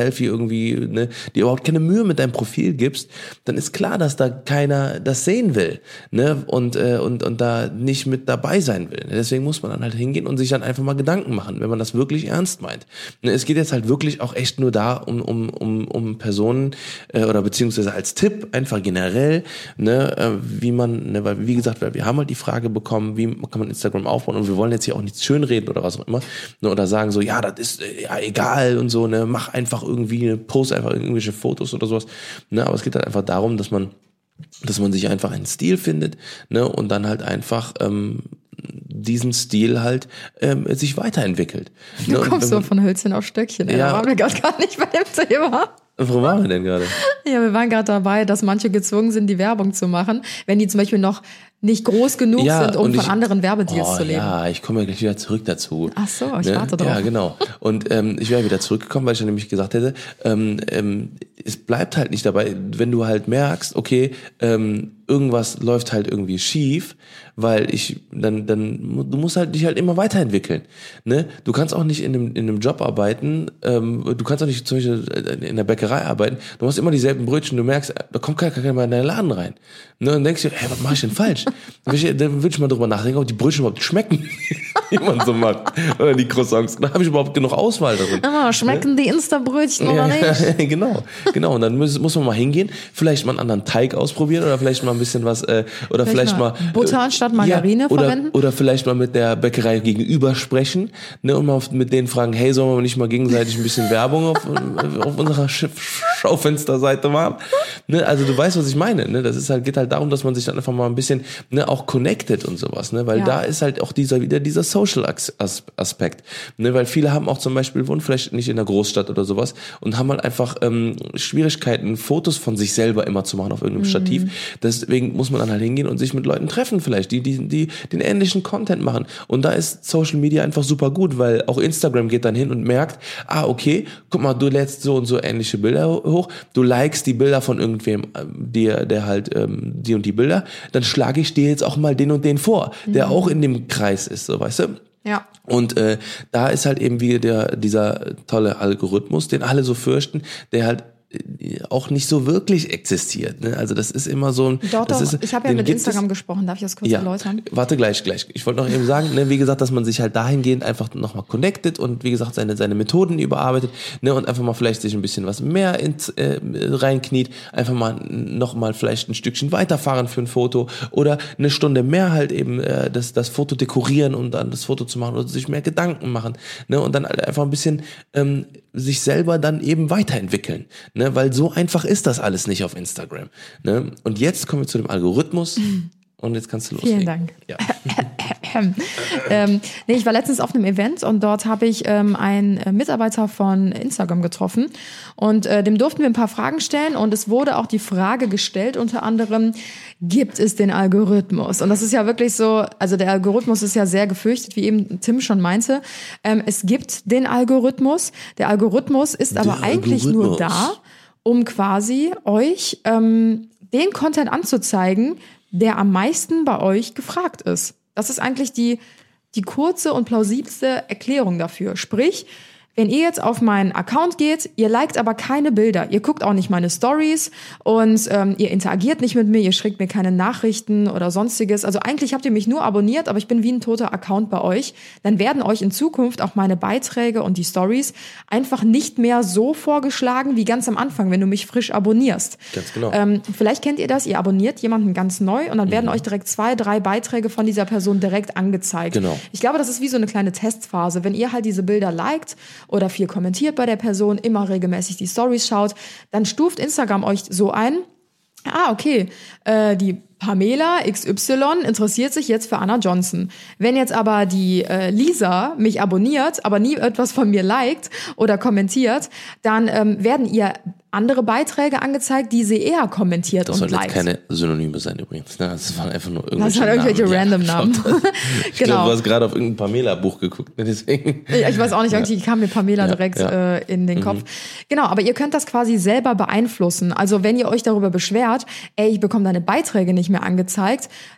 irgendwie, ne, dir überhaupt keine Mühe mit deinem Profil gibst, dann ist klar, dass da keiner das sehen will, ne, und da nicht mit dabei sein will. Deswegen muss man dann halt hingehen und sich dann einfach mal Gedanken machen, wenn man das wirklich ernst meint. Ne, es geht jetzt halt wirklich auch echt nur da um Personen, oder beziehungsweise als Tipp einfach generell, ne, wie man, ne, weil wie gesagt, wir haben halt die Frage bekommen, wie kann man Instagram aufbauen, und wir wollen jetzt hier auch nichts schönreden oder was auch immer, ne, oder sagen so, ja, das ist ja egal und so, ne, mach einfach irgendwie, post einfach irgendwelche Fotos oder sowas, ne, aber es geht halt einfach darum, dass man sich einfach einen Stil findet, ne, und dann halt einfach diesen Stil halt sich weiterentwickelt. Du kommst so von Hölzchen auf Stöckchen, ey. Ja. Da waren wir gerade gar nicht bei dem Thema. Wo waren wir denn gerade? Ja, wir waren gerade dabei, dass manche gezwungen sind, die Werbung zu machen, wenn die zum Beispiel noch nicht groß genug sind, um von anderen Werbedeals zu leben. Ja, ich komme ja gleich wieder zurück dazu. Ach so, ich warte drauf. Ja, genau. Und ich wäre wieder zurückgekommen, weil ich dann nämlich gesagt hätte, es bleibt halt nicht dabei, wenn du halt merkst, okay, irgendwas läuft halt irgendwie schief, weil du musst halt dich halt immer weiterentwickeln, ne? Du kannst auch nicht in einem Job arbeiten, du kannst auch nicht zum Beispiel in der Bäckerei arbeiten, du machst immer dieselben Brötchen, du merkst, da kommt keiner mehr in deinen Laden rein, ne? Und denkst dir, hey, was mache ich denn falsch? Dann würde ich mal drüber nachdenken, ob die Brötchen überhaupt schmecken, wie man so macht, oder die Croissants, da habe ich überhaupt genug Auswahl darin. Schmecken die Insta-Brötchen oder nicht? Ja, genau. Und dann muss man mal hingehen, vielleicht mal einen anderen Teig ausprobieren oder vielleicht mal ein bisschen was, oder vielleicht mal Butter anstatt Margarine verwenden. Oder vielleicht mal mit der Bäckerei gegenüber sprechen, ne, und mal mit denen fragen, hey, sollen wir nicht mal gegenseitig ein bisschen Werbung auf unserer Schaufensterseite machen? Ne, also du weißt, was ich meine, ne? Das ist halt, geht halt darum, dass man sich dann einfach mal ein bisschen, ne, auch connected und sowas, ne, weil da ist halt auch dieser Social Aspekt, ne, weil viele haben auch zum Beispiel, wohnen vielleicht nicht in der Großstadt oder sowas und haben halt einfach Schwierigkeiten, Fotos von sich selber immer zu machen auf irgendeinem Stativ. Deswegen muss man dann halt hingehen und sich mit Leuten treffen vielleicht, die den ähnlichen Content machen. Und da ist Social Media einfach super gut, weil auch Instagram geht dann hin und merkt, okay, guck mal, du lädst so und so ähnliche Bilder hoch, du likest die Bilder von irgendwem, der halt die und die Bilder, dann schlage ich dir jetzt auch mal den und den vor, der auch in dem Kreis ist, so, weißt du? Ja. Und da ist halt eben wieder dieser tolle Algorithmus, den alle so fürchten, der halt auch nicht so wirklich existiert. Ne? Also das ist immer so ein... Doch, ich habe ja mit Instagram gesprochen. Darf ich das kurz erläutern? Warte, gleich. Ich wollte noch eben sagen, ne, wie gesagt, dass man sich halt dahingehend einfach nochmal connectet und wie gesagt seine Methoden überarbeitet, ne, und einfach mal vielleicht sich ein bisschen was mehr reinkniet, einfach mal nochmal vielleicht ein Stückchen weiterfahren für ein Foto oder eine Stunde mehr halt eben das Foto dekorieren, um dann das Foto zu machen oder sich mehr Gedanken machen, ne, und dann halt einfach ein bisschen sich selber dann eben weiterentwickeln, ne, weil so einfach ist das alles nicht auf Instagram, ne? Und jetzt kommen wir zu dem Algorithmus und jetzt kannst du loslegen. Vielen Dank. Ja. Ich war letztens auf einem Event und dort habe ich einen Mitarbeiter von Instagram getroffen und dem durften wir ein paar Fragen stellen und es wurde auch die Frage gestellt, unter anderem, gibt es den Algorithmus? Und das ist ja wirklich so, also der Algorithmus ist ja sehr gefürchtet, wie eben Tim schon meinte. Es gibt den Algorithmus. Der Algorithmus ist aber eigentlich nur da, um quasi euch den Content anzuzeigen, der am meisten bei euch gefragt ist. Das ist eigentlich die kurze und plausibelste Erklärung dafür. Sprich, wenn ihr jetzt auf meinen Account geht, ihr liked aber keine Bilder, ihr guckt auch nicht meine Stories und ihr interagiert nicht mit mir, ihr schickt mir keine Nachrichten oder sonstiges. Also eigentlich habt ihr mich nur abonniert, aber ich bin wie ein toter Account bei euch. Dann werden euch in Zukunft auch meine Beiträge und die Stories einfach nicht mehr so vorgeschlagen wie ganz am Anfang, wenn du mich frisch abonnierst. Ganz genau. Vielleicht kennt ihr das, ihr abonniert jemanden ganz neu und dann werden euch direkt 2, 3 Beiträge von dieser Person direkt angezeigt. Genau. Ich glaube, das ist wie so eine kleine Testphase. Wenn ihr halt diese Bilder liked oder viel kommentiert bei der Person, immer regelmäßig die Stories schaut, dann stuft Instagram euch so ein, okay, die Pamela XY interessiert sich jetzt für Anna Johnson. Wenn jetzt aber die Lisa mich abonniert, aber nie etwas von mir liked oder kommentiert, dann werden ihr andere Beiträge angezeigt, die sie eher kommentiert und liked. Das soll jetzt keine Synonyme sein übrigens. Das waren einfach nur irgendwelche Namen. Das waren irgendwelche random Namen. Ich glaube, du hast gerade auf irgendein Pamela-Buch geguckt. Ne? Deswegen. Ich weiß auch nicht, irgendwie kam mir Pamela direkt in den Kopf. Genau, aber ihr könnt das quasi selber beeinflussen. Also wenn ihr euch darüber beschwert, ich bekomme deine Beiträge nicht mehr angezeigt,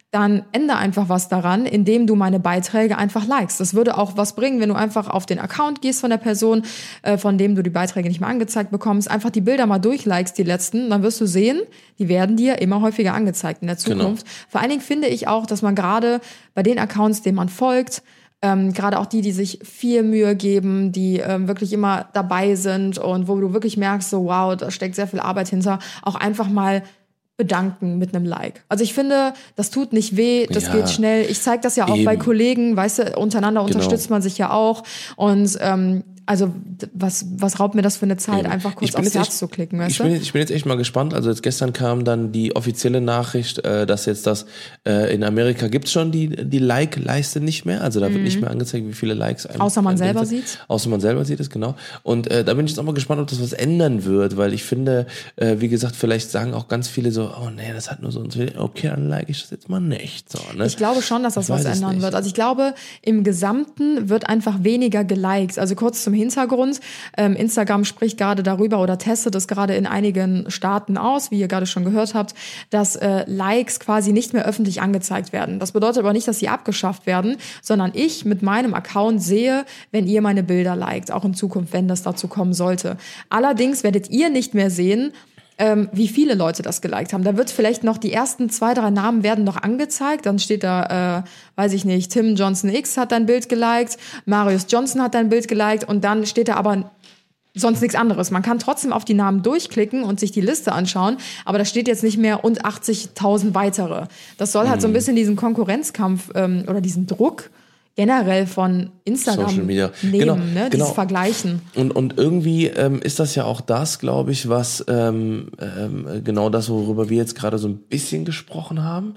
dann ändere einfach was daran, indem du meine Beiträge einfach likest. Das würde auch was bringen, wenn du einfach auf den Account gehst von der Person, von dem du die Beiträge nicht mehr angezeigt bekommst, einfach die Bilder mal durchlikest, die letzten, dann wirst du sehen, die werden dir immer häufiger angezeigt in der Zukunft. Genau. Vor allen Dingen finde ich auch, dass man gerade bei den Accounts, denen man folgt, gerade auch die sich viel Mühe geben, die wirklich immer dabei sind und wo du wirklich merkst, so wow, da steckt sehr viel Arbeit hinter, auch einfach mal bedanken mit einem Like. Also ich finde, das tut nicht weh, das geht schnell. Ich zeige das ja auch bei Kollegen, weißt du, untereinander unterstützt man sich ja auch. Und also was raubt mir das für eine Zeit, einfach kurz aufs Herz zu klicken, weißt du? Ich bin jetzt echt mal gespannt. Also jetzt gestern kam dann die offizielle Nachricht, dass jetzt in Amerika gibt's schon die Like-Leiste nicht mehr. Also da wird nicht mehr angezeigt, wie viele Likes außer man selber sieht's. Außer man selber sieht es, genau. Und da bin ich jetzt auch mal gespannt, ob das was ändern wird, weil ich finde, wie gesagt, vielleicht sagen auch ganz viele so, oh nee, das hat nur so okay, dann like ich das jetzt mal nicht. So, ne? Ich glaube schon, dass das was ändern wird. Also ich glaube, im Gesamten wird einfach weniger geliked. Also kurz zum Hintergrund. Instagram spricht gerade darüber oder testet es gerade in einigen Staaten aus, wie ihr gerade schon gehört habt, dass Likes quasi nicht mehr öffentlich angezeigt werden. Das bedeutet aber nicht, dass sie abgeschafft werden, sondern ich mit meinem Account sehe, wenn ihr meine Bilder liked, auch in Zukunft, wenn das dazu kommen sollte. Allerdings werdet ihr nicht mehr sehen, wie viele Leute das geliked haben. Da wird vielleicht noch die ersten 2, 3 Namen werden noch angezeigt. Dann steht da, weiß ich nicht, Tim Johnson X hat dein Bild geliked, Marius Johnson hat dein Bild geliked und dann steht da aber sonst nichts anderes. Man kann trotzdem auf die Namen durchklicken und sich die Liste anschauen, aber da steht jetzt nicht mehr und 80.000 weitere. Das soll halt so ein bisschen diesen Konkurrenzkampf oder diesen Druck generell von Instagram Social Media nehmen, genau, ne? Dieses Vergleichen. Und irgendwie ist das ja auch das, glaube ich, was genau das, worüber wir jetzt gerade so ein bisschen gesprochen haben.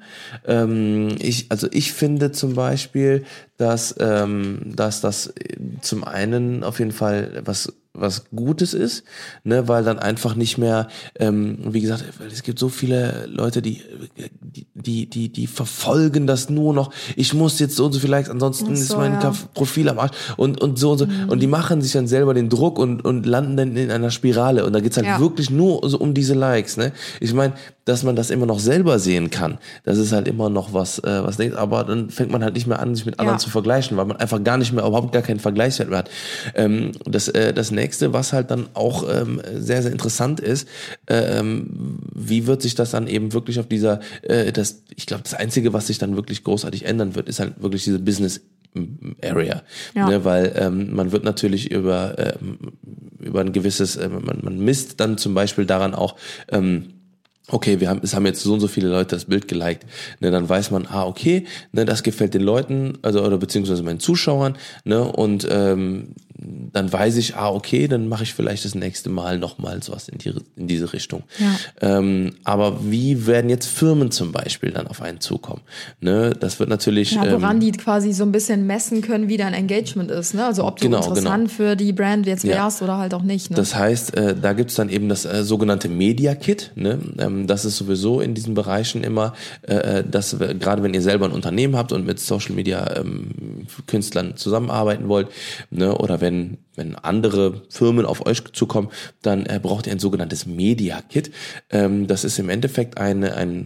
Ich finde zum Beispiel, dass das zum einen auf jeden Fall was Gutes ist, ne, weil dann einfach nicht mehr, wie gesagt, es gibt so viele Leute, die verfolgen das nur noch. Ich muss jetzt so und so viel Likes, ansonsten ist mein Profil am Arsch und so und so. Und die machen sich dann selber den Druck und landen dann in einer Spirale. Und da geht's halt wirklich nur so um diese Likes, ne. Ich meine, dass man das immer noch selber sehen kann, das ist halt immer noch was denkt, aber dann fängt man halt nicht mehr an, sich mit anderen zu vergleichen, weil man einfach überhaupt gar keinen Vergleichswert mehr hat. Das nächste, was halt dann auch sehr, sehr interessant ist, wie wird sich das dann eben wirklich auf dieser, ich glaube, das Einzige, was sich dann wirklich großartig ändern wird, ist halt wirklich diese Business Area, ne, weil man wird natürlich über ein gewisses, man misst dann zum Beispiel daran auch, okay, es haben jetzt so und so viele Leute das Bild geliked, ne, dann weiß man, okay, ne, das gefällt den Leuten, also oder beziehungsweise meinen Zuschauern, ne, und dann weiß ich, okay, dann mache ich vielleicht das nächste Mal nochmal sowas in diese Richtung. Ja. Aber wie werden jetzt Firmen zum Beispiel dann auf einen zukommen? Ne, das wird natürlich... Ja, woran die quasi so ein bisschen messen können, wie dein Engagement ist. Ne? Also ob du interessant für die Brand jetzt wärst oder halt auch nicht. Ne? Das heißt, da gibt's dann eben das sogenannte Media Kit. Ne? Das ist sowieso in diesen Bereichen immer, dass gerade wenn ihr selber ein Unternehmen habt und mit Social Media Künstlern zusammenarbeiten wollt, ne, oder wenn andere Firmen auf euch zukommen, dann braucht ihr ein sogenanntes Media Kit. Das ist im Endeffekt ein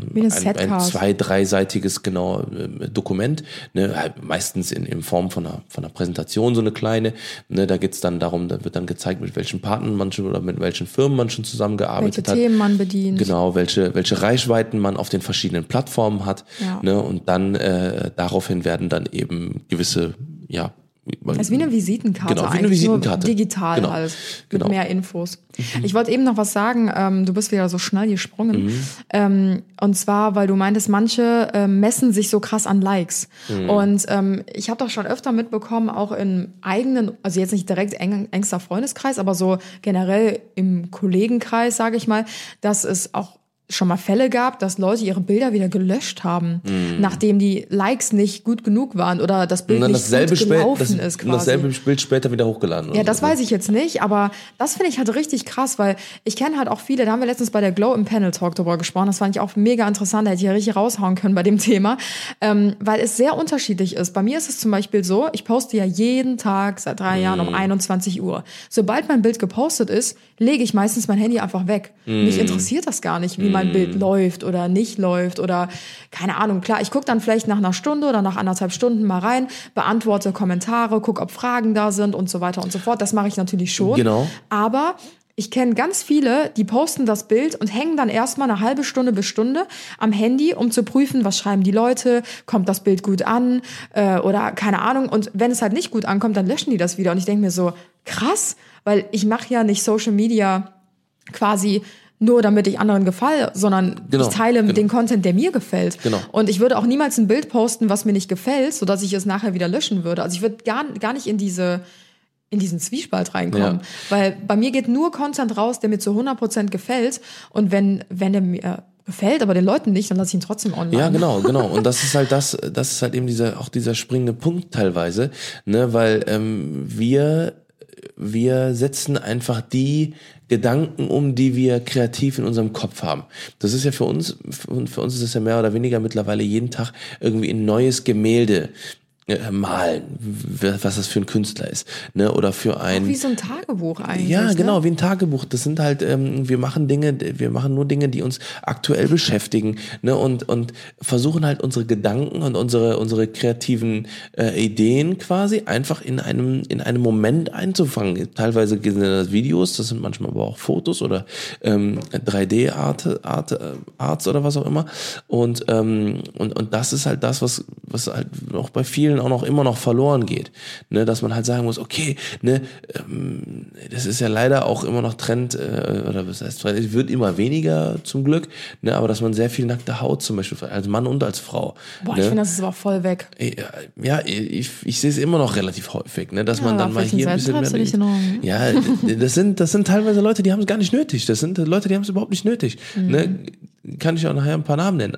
2-, 3-seitiges Dokument, ne, halt meistens in Form von einer Präsentation, so eine kleine. Ne, da geht's dann darum, da wird dann gezeigt, mit welchen Partnern man schon oder mit welchen Firmen man schon zusammengearbeitet hat. Welche Themen man bedient. Genau, welche Reichweiten man auf den verschiedenen Plattformen hat. Ja. Ne, und dann daraufhin werden dann eben gewisse, es ist wie eine Visitenkarte eigentlich, wie eine Visitenkarte. Nur digital halt, mit mehr Infos. Ich wollte eben noch was sagen, du bist wieder so schnell gesprungen. Und zwar, weil du meintest, manche messen sich so krass an Likes. Und ich habe doch schon öfter mitbekommen, auch im eigenen, also jetzt nicht direkt engster Freundeskreis, aber so generell im Kollegenkreis, sage ich mal, dass es auch schon mal Fälle gab, dass Leute ihre Bilder wieder gelöscht haben, nachdem die Likes nicht gut genug waren oder das Bild nicht gut gelaufen ist quasi. Und dasselbe Bild später wieder hochgeladen. Ja, das weiß ich jetzt nicht, aber das finde ich halt richtig krass, weil ich kenne halt auch viele, da haben wir letztens bei der Glow im Panel Talk drüber gesprochen, das fand ich auch mega interessant, da hätte ich ja richtig raushauen können bei dem Thema, weil es sehr unterschiedlich ist. Bei mir ist es zum Beispiel so, ich poste ja jeden Tag seit 3 Jahren um 21 Uhr. Sobald mein Bild gepostet ist, lege ich meistens mein Handy einfach weg. Mich interessiert das gar nicht, wie mein ein Bild läuft oder nicht läuft oder keine Ahnung. Klar, ich gucke dann vielleicht nach einer Stunde oder nach 1,5 Stunden mal rein, beantworte Kommentare, gucke, ob Fragen da sind und so weiter und so fort. Das mache ich natürlich schon. Genau. Aber ich kenne ganz viele, die posten das Bild und hängen dann erstmal eine halbe Stunde bis Stunde am Handy, um zu prüfen, was schreiben die Leute, kommt das Bild gut an oder keine Ahnung. Und wenn es halt nicht gut ankommt, dann löschen die das wieder. Und ich denke mir so, krass, weil ich mache ja nicht Social Media quasi nur damit ich anderen gefalle, sondern ich teile den Content, der mir gefällt. Genau. Und ich würde auch niemals ein Bild posten, was mir nicht gefällt, sodass ich es nachher wieder löschen würde. Also ich würde gar nicht in diesen Zwiespalt reinkommen. Ja. Weil bei mir geht nur Content raus, der mir zu 100% gefällt. Und wenn der mir gefällt, aber den Leuten nicht, dann lasse ich ihn trotzdem online. Ja, genau. Und das ist halt eben dieser springende Punkt teilweise, ne, weil wir setzen einfach die Gedanken um, die wir kreativ in unserem Kopf haben. Das ist ja für uns ist es ja mehr oder weniger mittlerweile jeden Tag irgendwie ein neues Gemälde malen, was das für ein Künstler ist, ne, oder für ein... Auch wie so ein Tagebuch eigentlich. Ja, genau, ne? wie ein Tagebuch. Das sind halt, wir machen nur Dinge, die uns aktuell beschäftigen, ne, und versuchen halt unsere Gedanken und unsere kreativen Ideen quasi einfach in einem Moment einzufangen. Teilweise sind das Videos, das sind manchmal aber auch Fotos oder 3D-Arts oder was auch immer. Und das ist halt das, was halt auch bei vielen auch noch immer noch verloren geht, ne, dass man halt sagen muss, okay, ne, das ist ja leider auch immer noch Trend, oder was heißt, es wird immer weniger zum Glück, ne, aber dass man sehr viel nackte Haut zum Beispiel, als Mann und als Frau. Boah, ne? ich finde, das ist aber voll weg. Ja, ich sehe es immer noch relativ häufig, ne, dass man dann mal hier ein bisschen mehr... Ja, das sind teilweise Leute, die haben es gar nicht nötig. Das sind Leute, die haben es überhaupt nicht nötig. Ne? Kann ich auch nachher ein paar Namen nennen,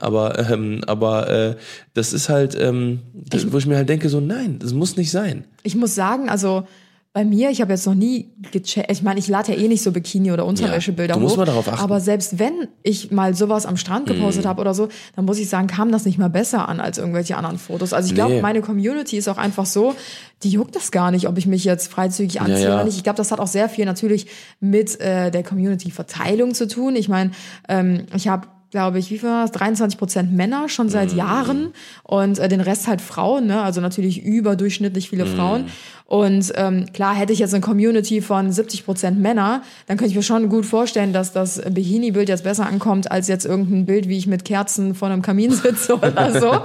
aber das ist halt, wo ich mir halt denke, so nein, das muss nicht sein. Ich muss sagen, also bei mir, ich habe jetzt noch nie gecheckt, ich meine, ich lade ja eh nicht so Bikini- oder Unterwäschebilder hoch. Du musst mal darauf achten. Aber selbst wenn ich mal sowas am Strand gepostet habe oder so, dann muss ich sagen, kam das nicht mal besser an als irgendwelche anderen Fotos. Also ich glaube, meine Community ist auch einfach so, die juckt das gar nicht, ob ich mich jetzt freizügig anziehe oder nicht. Ich glaube, das hat auch sehr viel natürlich mit der Community-Verteilung zu tun. Ich meine, ich habe, glaube ich, wie viel war das? 23% Männer schon seit Jahren und den Rest halt Frauen, ne? Also natürlich überdurchschnittlich viele Frauen. Und klar, hätte ich jetzt eine Community von 70% Männer, dann könnte ich mir schon gut vorstellen, dass das Bikini-Bild jetzt besser ankommt, als jetzt irgendein Bild, wie ich mit Kerzen vor einem Kamin sitze oder so.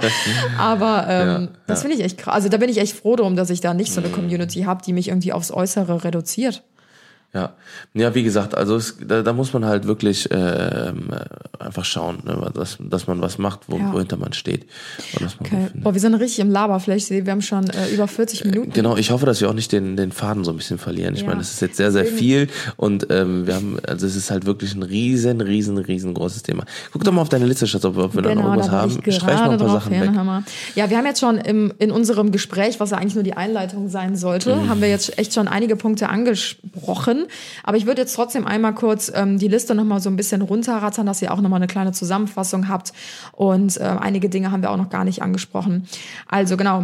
Aber das finde ich echt krass. Also da bin ich echt froh drum, dass ich da nicht so eine Community habe, die mich irgendwie aufs Äußere reduziert. Ja, wie gesagt, also da muss man halt wirklich einfach schauen, ne, dass man was macht, wohinter man steht. Und okay. Boah, wir sind richtig im Laberfleisch. Wir haben schon über 40 Minuten. Genau, ich hoffe, dass wir auch nicht den Faden so ein bisschen verlieren. Ich meine, das ist jetzt sehr, sehr viel und es ist halt wirklich ein riesengroßes Thema. Guck doch mal auf deine Liste, Schatz, ob wir noch irgendwas haben. Streich mal ein paar Sachen weg. Ja, wir haben jetzt schon in unserem Gespräch, was ja eigentlich nur die Einleitung sein sollte, haben wir jetzt echt schon einige Punkte angesprochen. Aber ich würde jetzt trotzdem einmal kurz die Liste nochmal so ein bisschen runterrattern, dass ihr auch nochmal eine kleine Zusammenfassung habt. Und einige Dinge haben wir auch noch gar nicht angesprochen. Also genau,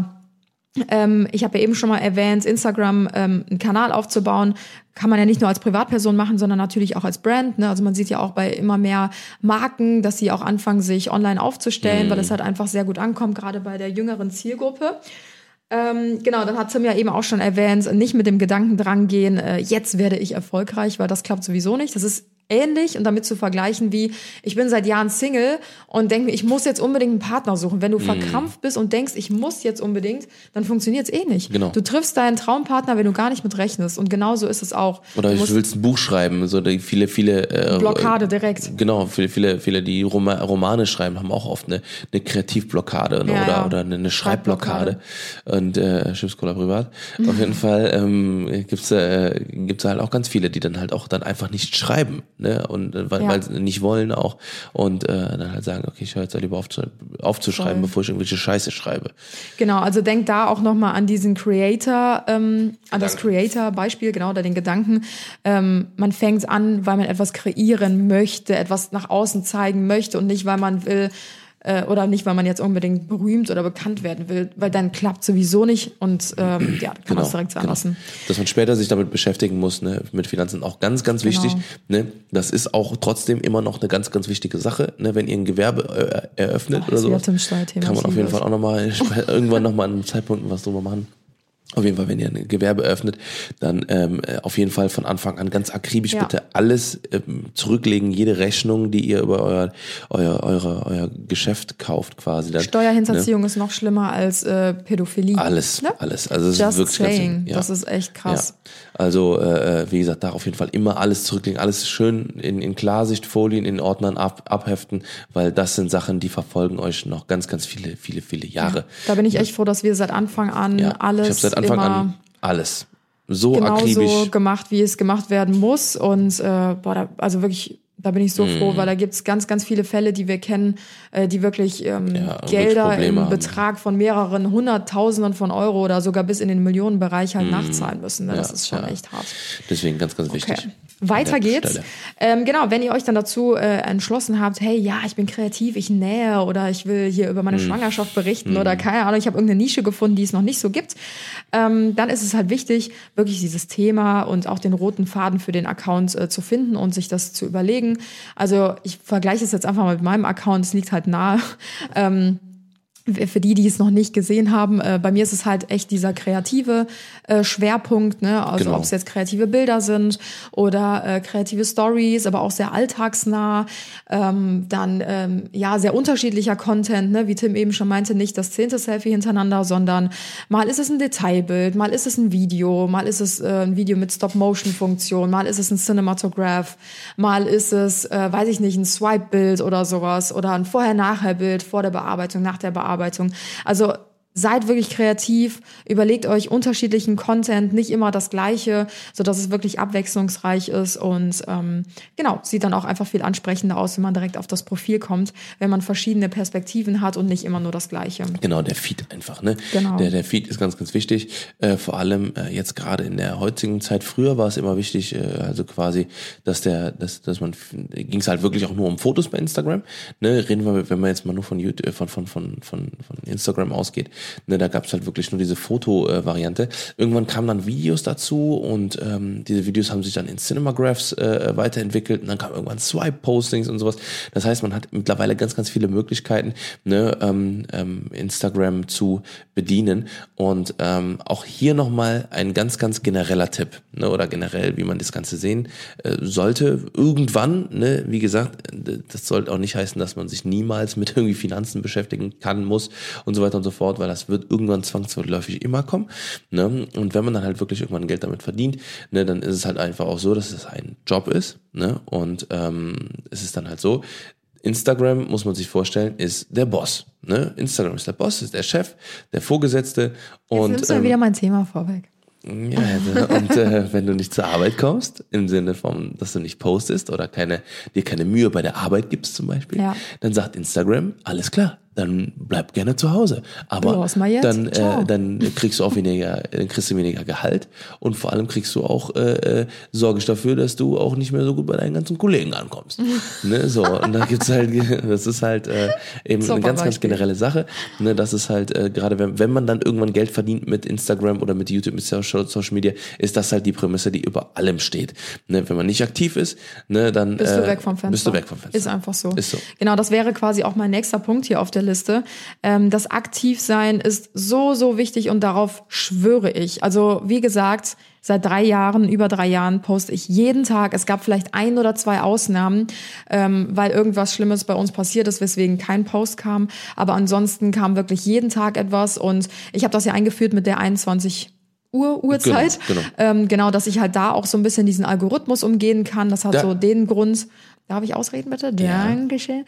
ich habe ja eben schon mal erwähnt, Instagram einen Kanal aufzubauen, kann man ja nicht nur als Privatperson machen, sondern natürlich auch als Brand. Ne? Also man sieht ja auch bei immer mehr Marken, dass sie auch anfangen, sich online aufzustellen, weil das halt einfach sehr gut ankommt, gerade bei der jüngeren Zielgruppe. Genau, dann hat Tim ja eben auch schon erwähnt, nicht mit dem Gedanken dran gehen, jetzt werde ich erfolgreich, weil das klappt sowieso nicht. Das ist ähnlich und damit zu vergleichen wie, ich bin seit Jahren Single und denke mir, ich muss jetzt unbedingt einen Partner suchen. Wenn du verkrampft bist und denkst, ich muss jetzt unbedingt, dann funktioniert es eh nicht. Genau. Du triffst deinen Traumpartner, wenn du gar nicht mit rechnest und genauso ist es auch. Oder du willst ein Buch schreiben, so viele Blockade direkt. Genau, viele, die Romane schreiben, haben auch oft eine Kreativblockade, ne? Oder eine Schreibblockade. Und Schiffskola privat. Auf jeden Fall gibt's halt auch ganz viele, die dann halt auch dann einfach nicht schreiben. Ne? Und weil sie nicht wollen auch und dann halt sagen, okay, ich höre jetzt halt lieber aufzuschreiben, bevor ich irgendwelche Scheiße schreibe. Genau, also denk da auch nochmal an diesen Creator, an das Creator-Beispiel, genau, oder den Gedanken. Man fängt an, weil man etwas kreieren möchte, etwas nach außen zeigen möchte und nicht, weil man will, oder nicht, weil man jetzt unbedingt berühmt oder bekannt werden will, weil dann klappt sowieso nicht und kann man es direkt sein lassen. Dass man später sich damit beschäftigen muss, ne, mit Finanzen, auch ganz, ganz wichtig. Ne, das ist auch trotzdem immer noch eine ganz, ganz wichtige Sache. Ne, wenn ihr ein Gewerbe eröffnet oder so, kann man auf jeden Fall auch nochmal irgendwann nochmal an einem Zeitpunkt was drüber machen. Auf jeden Fall, wenn ihr ein Gewerbe öffnet, dann auf jeden Fall von Anfang an ganz akribisch bitte alles zurücklegen, jede Rechnung, die ihr über euer Geschäft kauft quasi. Dann, Steuerhinterziehung ist noch schlimmer als Pädophilie. Alles. Also es Just ist wirklich saying. ganz, das ist echt krass. Ja. Also wie gesagt, da auf jeden Fall immer alles zurücklegen, alles schön in Klarsichtfolien, in Ordnern abheften, weil das sind Sachen, die verfolgen euch noch ganz, ganz viele Jahre. Ja. Da bin ich echt froh, dass wir seit Anfang an alles ich habe seit Anfang an alles so genauso akribisch gemacht, wie es gemacht werden muss und also wirklich, da bin ich so froh, weil da gibt's ganz, ganz viele Fälle, die wir kennen, die wirklich Gelder im Betrag von mehreren Hunderttausenden von Euro oder sogar bis in den Millionenbereich halt nachzahlen müssen. Ne? Das ist schon echt hart. Deswegen ganz, ganz wichtig. Okay. Weiter geht's. Genau, wenn ihr euch dann dazu entschlossen habt, hey, ja, ich bin kreativ, ich nähe oder ich will hier über meine Schwangerschaft berichten oder keine Ahnung, ich habe irgendeine Nische gefunden, die es noch nicht so gibt, dann ist es halt wichtig, wirklich dieses Thema und auch den roten Faden für den Account zu finden und sich das zu überlegen. Also ich vergleiche es jetzt einfach mal mit meinem Account, es liegt halt nahe. Für die es noch nicht gesehen haben, bei mir ist es halt echt dieser kreative Schwerpunkt, ne? Also ob es jetzt kreative Bilder sind oder kreative Stories, aber auch sehr alltagsnah, dann sehr unterschiedlicher Content, ne? Wie Tim eben schon meinte, nicht das 10. Selfie hintereinander, sondern mal ist es ein Detailbild, mal ist es ein Video, mal ist es ein Video mit Stop-Motion-Funktion, mal ist es ein Cinematograph, mal ist es, weiß ich nicht, ein Swipe-Bild oder sowas oder ein Vorher-Nachher-Bild vor der Bearbeitung, nach der Bearbeitung. Also seid wirklich kreativ, überlegt euch unterschiedlichen Content, nicht immer das Gleiche, sodass es wirklich abwechslungsreich ist und sieht dann auch einfach viel ansprechender aus, wenn man direkt auf das Profil kommt, wenn man verschiedene Perspektiven hat und nicht immer nur das Gleiche. Genau, der Feed einfach, ne? Genau. Der Feed ist ganz, ganz wichtig, vor allem jetzt gerade in der heutigen Zeit. Früher war es immer wichtig, also quasi, dass man ging es halt wirklich auch nur um Fotos bei Instagram, ne? Reden wir, wenn man jetzt mal nur von YouTube, von Instagram ausgeht. Ne, da gab es halt wirklich nur diese Foto-Variante. Irgendwann kamen dann Videos dazu und diese Videos haben sich dann in Cinemagraphs weiterentwickelt und dann kamen irgendwann Swipe-Postings und sowas. Das heißt, man hat mittlerweile ganz, ganz viele Möglichkeiten, ne, Instagram zu bedienen und auch hier nochmal ein ganz, ganz genereller Tipp, ne, oder generell, wie man das Ganze sehen sollte. Irgendwann, ne, wie gesagt, das sollte auch nicht heißen, dass man sich niemals mit irgendwie Finanzen beschäftigen kann, muss und so weiter und so fort, weil das wird irgendwann zwangsläufig immer kommen. Ne? Und wenn man dann halt wirklich irgendwann Geld damit verdient, ne, dann ist es halt einfach auch so, dass es ein Job ist. Ne? Und es ist dann halt so, Instagram, muss man sich vorstellen, ist der Boss. Ne? Instagram ist der Boss, ist der Chef, der Vorgesetzte. Und jetzt nimmst du wieder mein Thema vorweg. Ja, und wenn du nicht zur Arbeit kommst, im Sinne von, dass du nicht postest oder dir keine Mühe bei der Arbeit gibst zum Beispiel, dann sagt Instagram, alles klar, dann bleib gerne zu Hause. Aber dann kriegst du auch kriegst du weniger Gehalt und vor allem kriegst du auch Sorge dafür, dass du auch nicht mehr so gut bei deinen ganzen Kollegen ankommst. Ne, so, und da gibt's halt, das ist halt eben eine ganz, ganz generelle Sache. Ne, das ist halt, gerade wenn man dann irgendwann Geld verdient mit Instagram oder mit YouTube, mit Social Media, ist das halt die Prämisse, die über allem steht. Ne, wenn man nicht aktiv ist, ne, dann bist du weg vom Fenster. Bist du weg vom Fenster. Ist einfach so. Ist so. Genau, das wäre quasi auch mein nächster Punkt hier auf der Liste. Das Aktivsein ist so, so wichtig und darauf schwöre ich. Also wie gesagt, seit über 3 Jahren poste ich jeden Tag. Es gab vielleicht 1 oder 2 Ausnahmen, weil irgendwas Schlimmes bei uns passiert ist, weswegen kein Post kam. Aber ansonsten kam wirklich jeden Tag etwas und ich habe das ja eingeführt mit der 21 Uhrzeit. Genau, dass ich halt da auch so ein bisschen diesen Algorithmus umgehen kann. Das hat so den Grund. Darf ich ausreden, bitte? Ja. Dankeschön.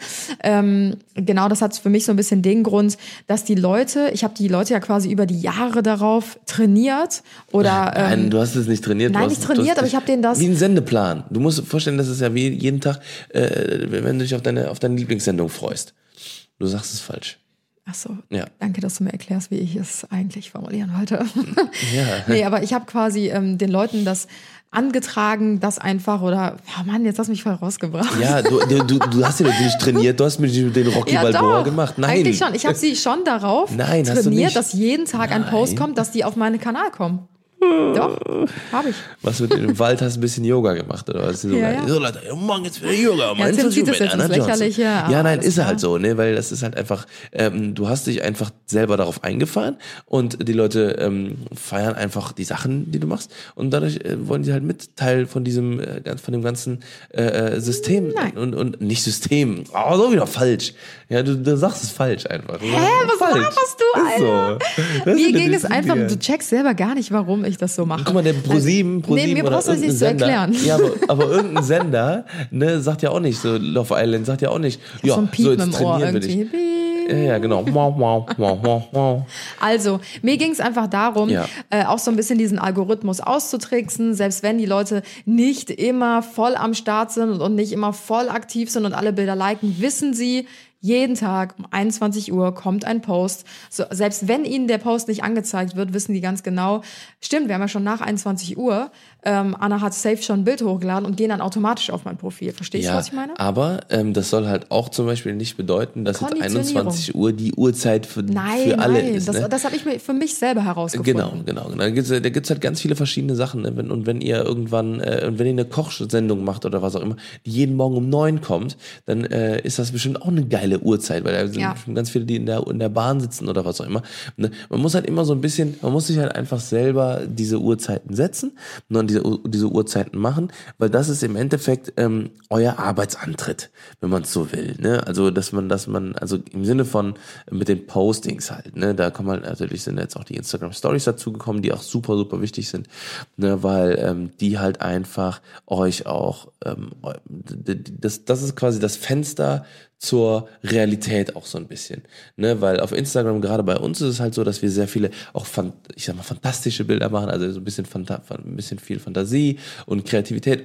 Genau, das hat für mich so ein bisschen den Grund, dass ich habe die Leute ja quasi über die Jahre darauf trainiert oder... Nein, du hast es nicht trainiert. Nein, nicht trainiert, aber ich habe denen das... Wie ein Sendeplan. Du musst dir vorstellen, das ist ja wie jeden Tag, wenn du dich auf deine Lieblingssendung freust. Du sagst es falsch. Ach so, Ja. danke, dass du mir erklärst, wie ich es eigentlich formulieren wollte. Ja. Nee, aber ich habe quasi den Leuten das angetragen, das einfach oder, oh Mann, jetzt hast du mich voll rausgebracht. Ja, du hast ja nicht trainiert, du hast mit den Rocky Balboa gemacht. Nein. Eigentlich schon. Ich habe sie schon darauf Nein, hast du trainiert, nicht. dass jeden Tag ein Post kommt, dass die auf meinen Kanal kommen. Doch, habe ich. Was mit im Wald hast du ein bisschen Yoga gemacht, oder was? So, Ja. so Leute, morgen jetzt wieder Yoga. Ja, Tim zieht das jetzt ins Lächerliche. Ja, nein, alles ist klar. halt so, ne, weil das ist halt einfach, du hast dich einfach selber darauf eingefahren und die Leute feiern einfach die Sachen, die du machst und dadurch wollen sie halt mit Teil von diesem, von dem ganzen System und nicht System, so wieder falsch. Ja, du sagst es falsch einfach. Was laberst du, Alter? So. Mir ging es einfach, du checkst selber gar nicht, warum ich das so mache. Guck mal, der ProSieben Nee, mir oder brauchst du das nicht zu irgendein Sender. erklären. Ja, aber irgendein Sender, ne, sagt ja auch nicht, so Love Island sagt ja auch nicht, ja, so ein Piep jetzt im Ohr trainieren wir irgendwie. dich. Ja, genau. Wow. Also, mir ging es einfach darum, Ja. auch so ein bisschen diesen Algorithmus auszutricksen, selbst wenn die Leute nicht immer voll am Start sind und nicht immer voll aktiv sind und alle Bilder liken, wissen sie, jeden Tag um 21 Uhr kommt ein Post. So, selbst wenn ihnen der Post nicht angezeigt wird, wissen die ganz genau, stimmt, wir haben ja schon nach 21 Uhr, Anna hat safe schon ein Bild hochgeladen und gehen dann automatisch auf mein Profil. Verstehst du, was ich meine? Aber das soll halt auch zum Beispiel nicht bedeuten, dass jetzt 21 Uhr die Uhrzeit für alle ist. Das habe ich mir für mich selber herausgefunden. Genau. Da gibt's halt ganz viele verschiedene Sachen. Ne? Wenn ihr irgendwann, wenn ihr eine Kochsendung macht oder was auch immer, die jeden Morgen um 9 kommt, dann ist das bestimmt auch eine geile Uhrzeit, weil da sind schon ganz viele, die in der Bahn sitzen oder was auch immer. Ne? Man muss halt immer so ein bisschen, man muss sich halt einfach selber diese Uhrzeiten setzen und diese Uhrzeiten machen, weil das ist im Endeffekt euer Arbeitsantritt, wenn man es so will. Ne? Also dass man, also im Sinne von mit den Postings halt, ne, da kommen halt natürlich sind jetzt auch die Instagram Stories dazugekommen, die auch super, super wichtig sind, ne, weil die halt einfach euch auch, das ist quasi das Fenster zur Realität auch so ein bisschen, ne, weil auf Instagram, gerade bei uns ist es halt so, dass wir sehr viele auch fantastische Bilder machen, also so ein bisschen viel Fantasie und Kreativität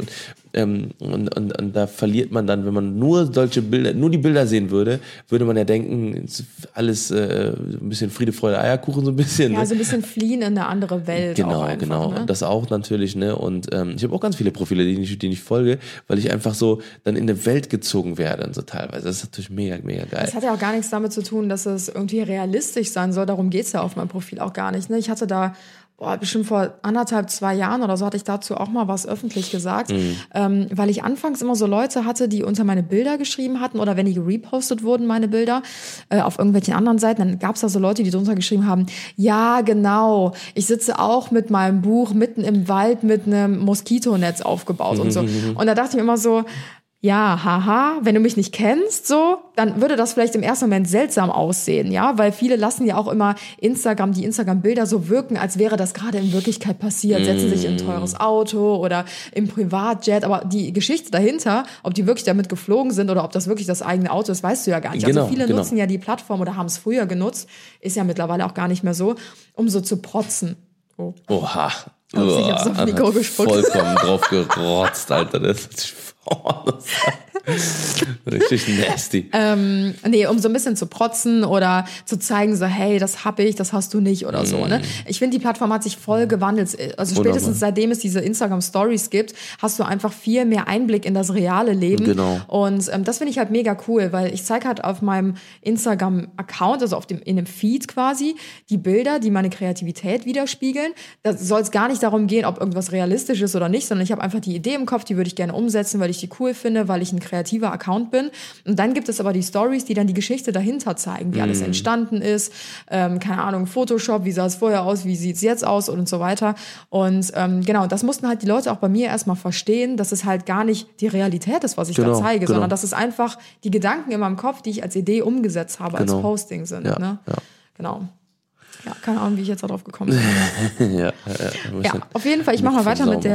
und da verliert man dann, wenn man nur solche Bilder, nur die Bilder sehen würde man ja denken, alles ein bisschen Friede, Freude, Eierkuchen so ein bisschen. Ja, ne? so ein bisschen fliehen in eine andere Welt. Genau, auch einfach, genau. Ne? Das auch natürlich, ne? Und ich habe auch ganz viele Profile, die ich folge, weil ich einfach so dann in eine Welt gezogen werde und so teilweise. Das ist natürlich mega, mega geil. Das hat ja auch gar nichts damit zu tun, dass es irgendwie realistisch sein soll. Darum geht's ja auf meinem Profil auch gar nicht. Ne? Ich hatte da bestimmt vor 2 Jahren oder so hatte ich dazu auch mal was öffentlich gesagt, weil ich anfangs immer so Leute hatte, die unter meine Bilder geschrieben hatten oder wenn die gerepostet wurden, meine Bilder, auf irgendwelchen anderen Seiten, dann gab's da so Leute, die drunter geschrieben haben, ja genau, ich sitze auch mit meinem Buch mitten im Wald mit einem Moskitonetz aufgebaut und so. Und da dachte ich mir immer so, ja, haha, wenn du mich nicht kennst, so, dann würde das vielleicht im ersten Moment seltsam aussehen, ja, weil viele lassen ja auch immer die Instagram-Bilder so wirken, als wäre das gerade in Wirklichkeit passiert, setzen sich in ein teures Auto oder im Privatjet, aber die Geschichte dahinter, ob die wirklich damit geflogen sind oder ob das wirklich das eigene Auto ist, weißt du ja gar nicht. Genau, also viele nutzen ja die Plattform oder haben es früher genutzt, ist ja mittlerweile auch gar nicht mehr so, um so zu protzen. Oh. Oha. Ich hab's auf Mikro gespuckt. Vollkommen drauf gerotzt, Alter. Das ist richtig nasty. Nee, um so ein bisschen zu protzen oder zu zeigen, so, hey, das hab ich, das hast du nicht oder so, ne? Ich finde, die Plattform hat sich voll gewandelt. Also spätestens seitdem es diese Instagram-Stories gibt, hast du einfach viel mehr Einblick in das reale Leben. Genau. Und das finde ich halt mega cool, weil ich zeige halt auf meinem Instagram-Account, also in dem Feed quasi, die Bilder, die meine Kreativität widerspiegeln. Da soll es gar nicht darum gehen, ob irgendwas realistisch ist oder nicht, sondern ich habe einfach die Idee im Kopf, die würde ich gerne umsetzen, weil ich die cool finde, weil ich ein kreativer Account bin. Und dann gibt es aber die Stories, die dann die Geschichte dahinter zeigen, wie alles entstanden ist, keine Ahnung, Photoshop, wie sah es vorher aus, wie sieht es jetzt aus und so weiter. Und genau, das mussten halt die Leute auch bei mir erstmal verstehen, dass es halt gar nicht die Realität ist, was ich da zeige, sondern dass es einfach die Gedanken in meinem Kopf, die ich als Idee umgesetzt habe, als Posting sind. Ja, ne? ja. Genau. Ja, keine Ahnung, wie ich jetzt darauf gekommen bin. Ja, auf jeden Fall, ich mache mal weiter mit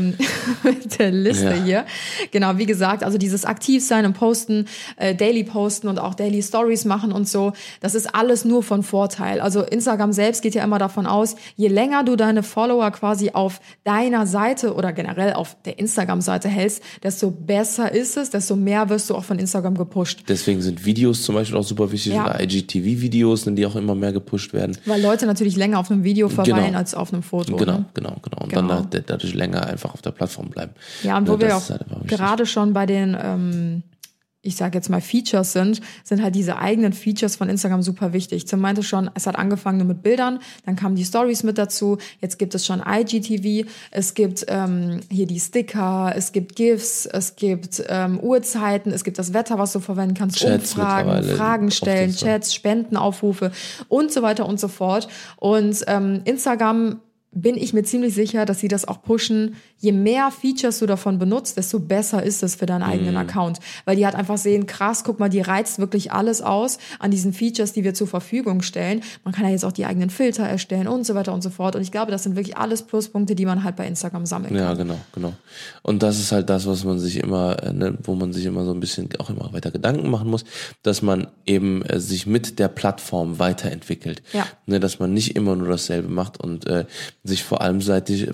der Liste hier. Genau, wie gesagt, also dieses Aktivsein und Posten, Daily Posten und auch Daily Stories machen und so, das ist alles nur von Vorteil. Also Instagram selbst geht ja immer davon aus, je länger du deine Follower quasi auf deiner Seite oder generell auf der Instagram-Seite hältst, desto besser ist es, desto mehr wirst du auch von Instagram gepusht. Deswegen sind Videos zum Beispiel auch super wichtig, oder IGTV-Videos, die auch immer mehr gepusht werden. Weil Leute natürlich länger auf einem Video verweilen als auf einem Foto. Genau. Und dann dadurch länger einfach auf der Plattform bleiben. Ja, und wo wir auch gerade schon bei den, ich sage jetzt mal Features sind halt diese eigenen Features von Instagram super wichtig. Zum meinte schon, es hat angefangen nur mit Bildern, dann kamen die Stories mit dazu, jetzt gibt es schon IGTV, es gibt hier die Sticker, es gibt GIFs, es gibt Uhrzeiten, es gibt das Wetter, was du verwenden kannst, Chats, Umfragen, Fragen stellen, Chats, Spendenaufrufe und so weiter und so fort. Und Instagram bin ich mir ziemlich sicher, dass sie das auch pushen. Je mehr Features du davon benutzt, desto besser ist es für deinen eigenen Account. Weil die halt einfach sehen, krass, guck mal, die reizt wirklich alles aus an diesen Features, die wir zur Verfügung stellen. Man kann ja jetzt auch die eigenen Filter erstellen und so weiter und so fort. Und ich glaube, das sind wirklich alles Pluspunkte, die man halt bei Instagram sammeln kann. Ja, genau. Und das ist halt das, was man sich immer, wo man sich immer so ein bisschen auch immer weiter Gedanken machen muss, dass man eben sich mit der Plattform weiterentwickelt. Ja. Dass man nicht immer nur dasselbe macht und sich vor allen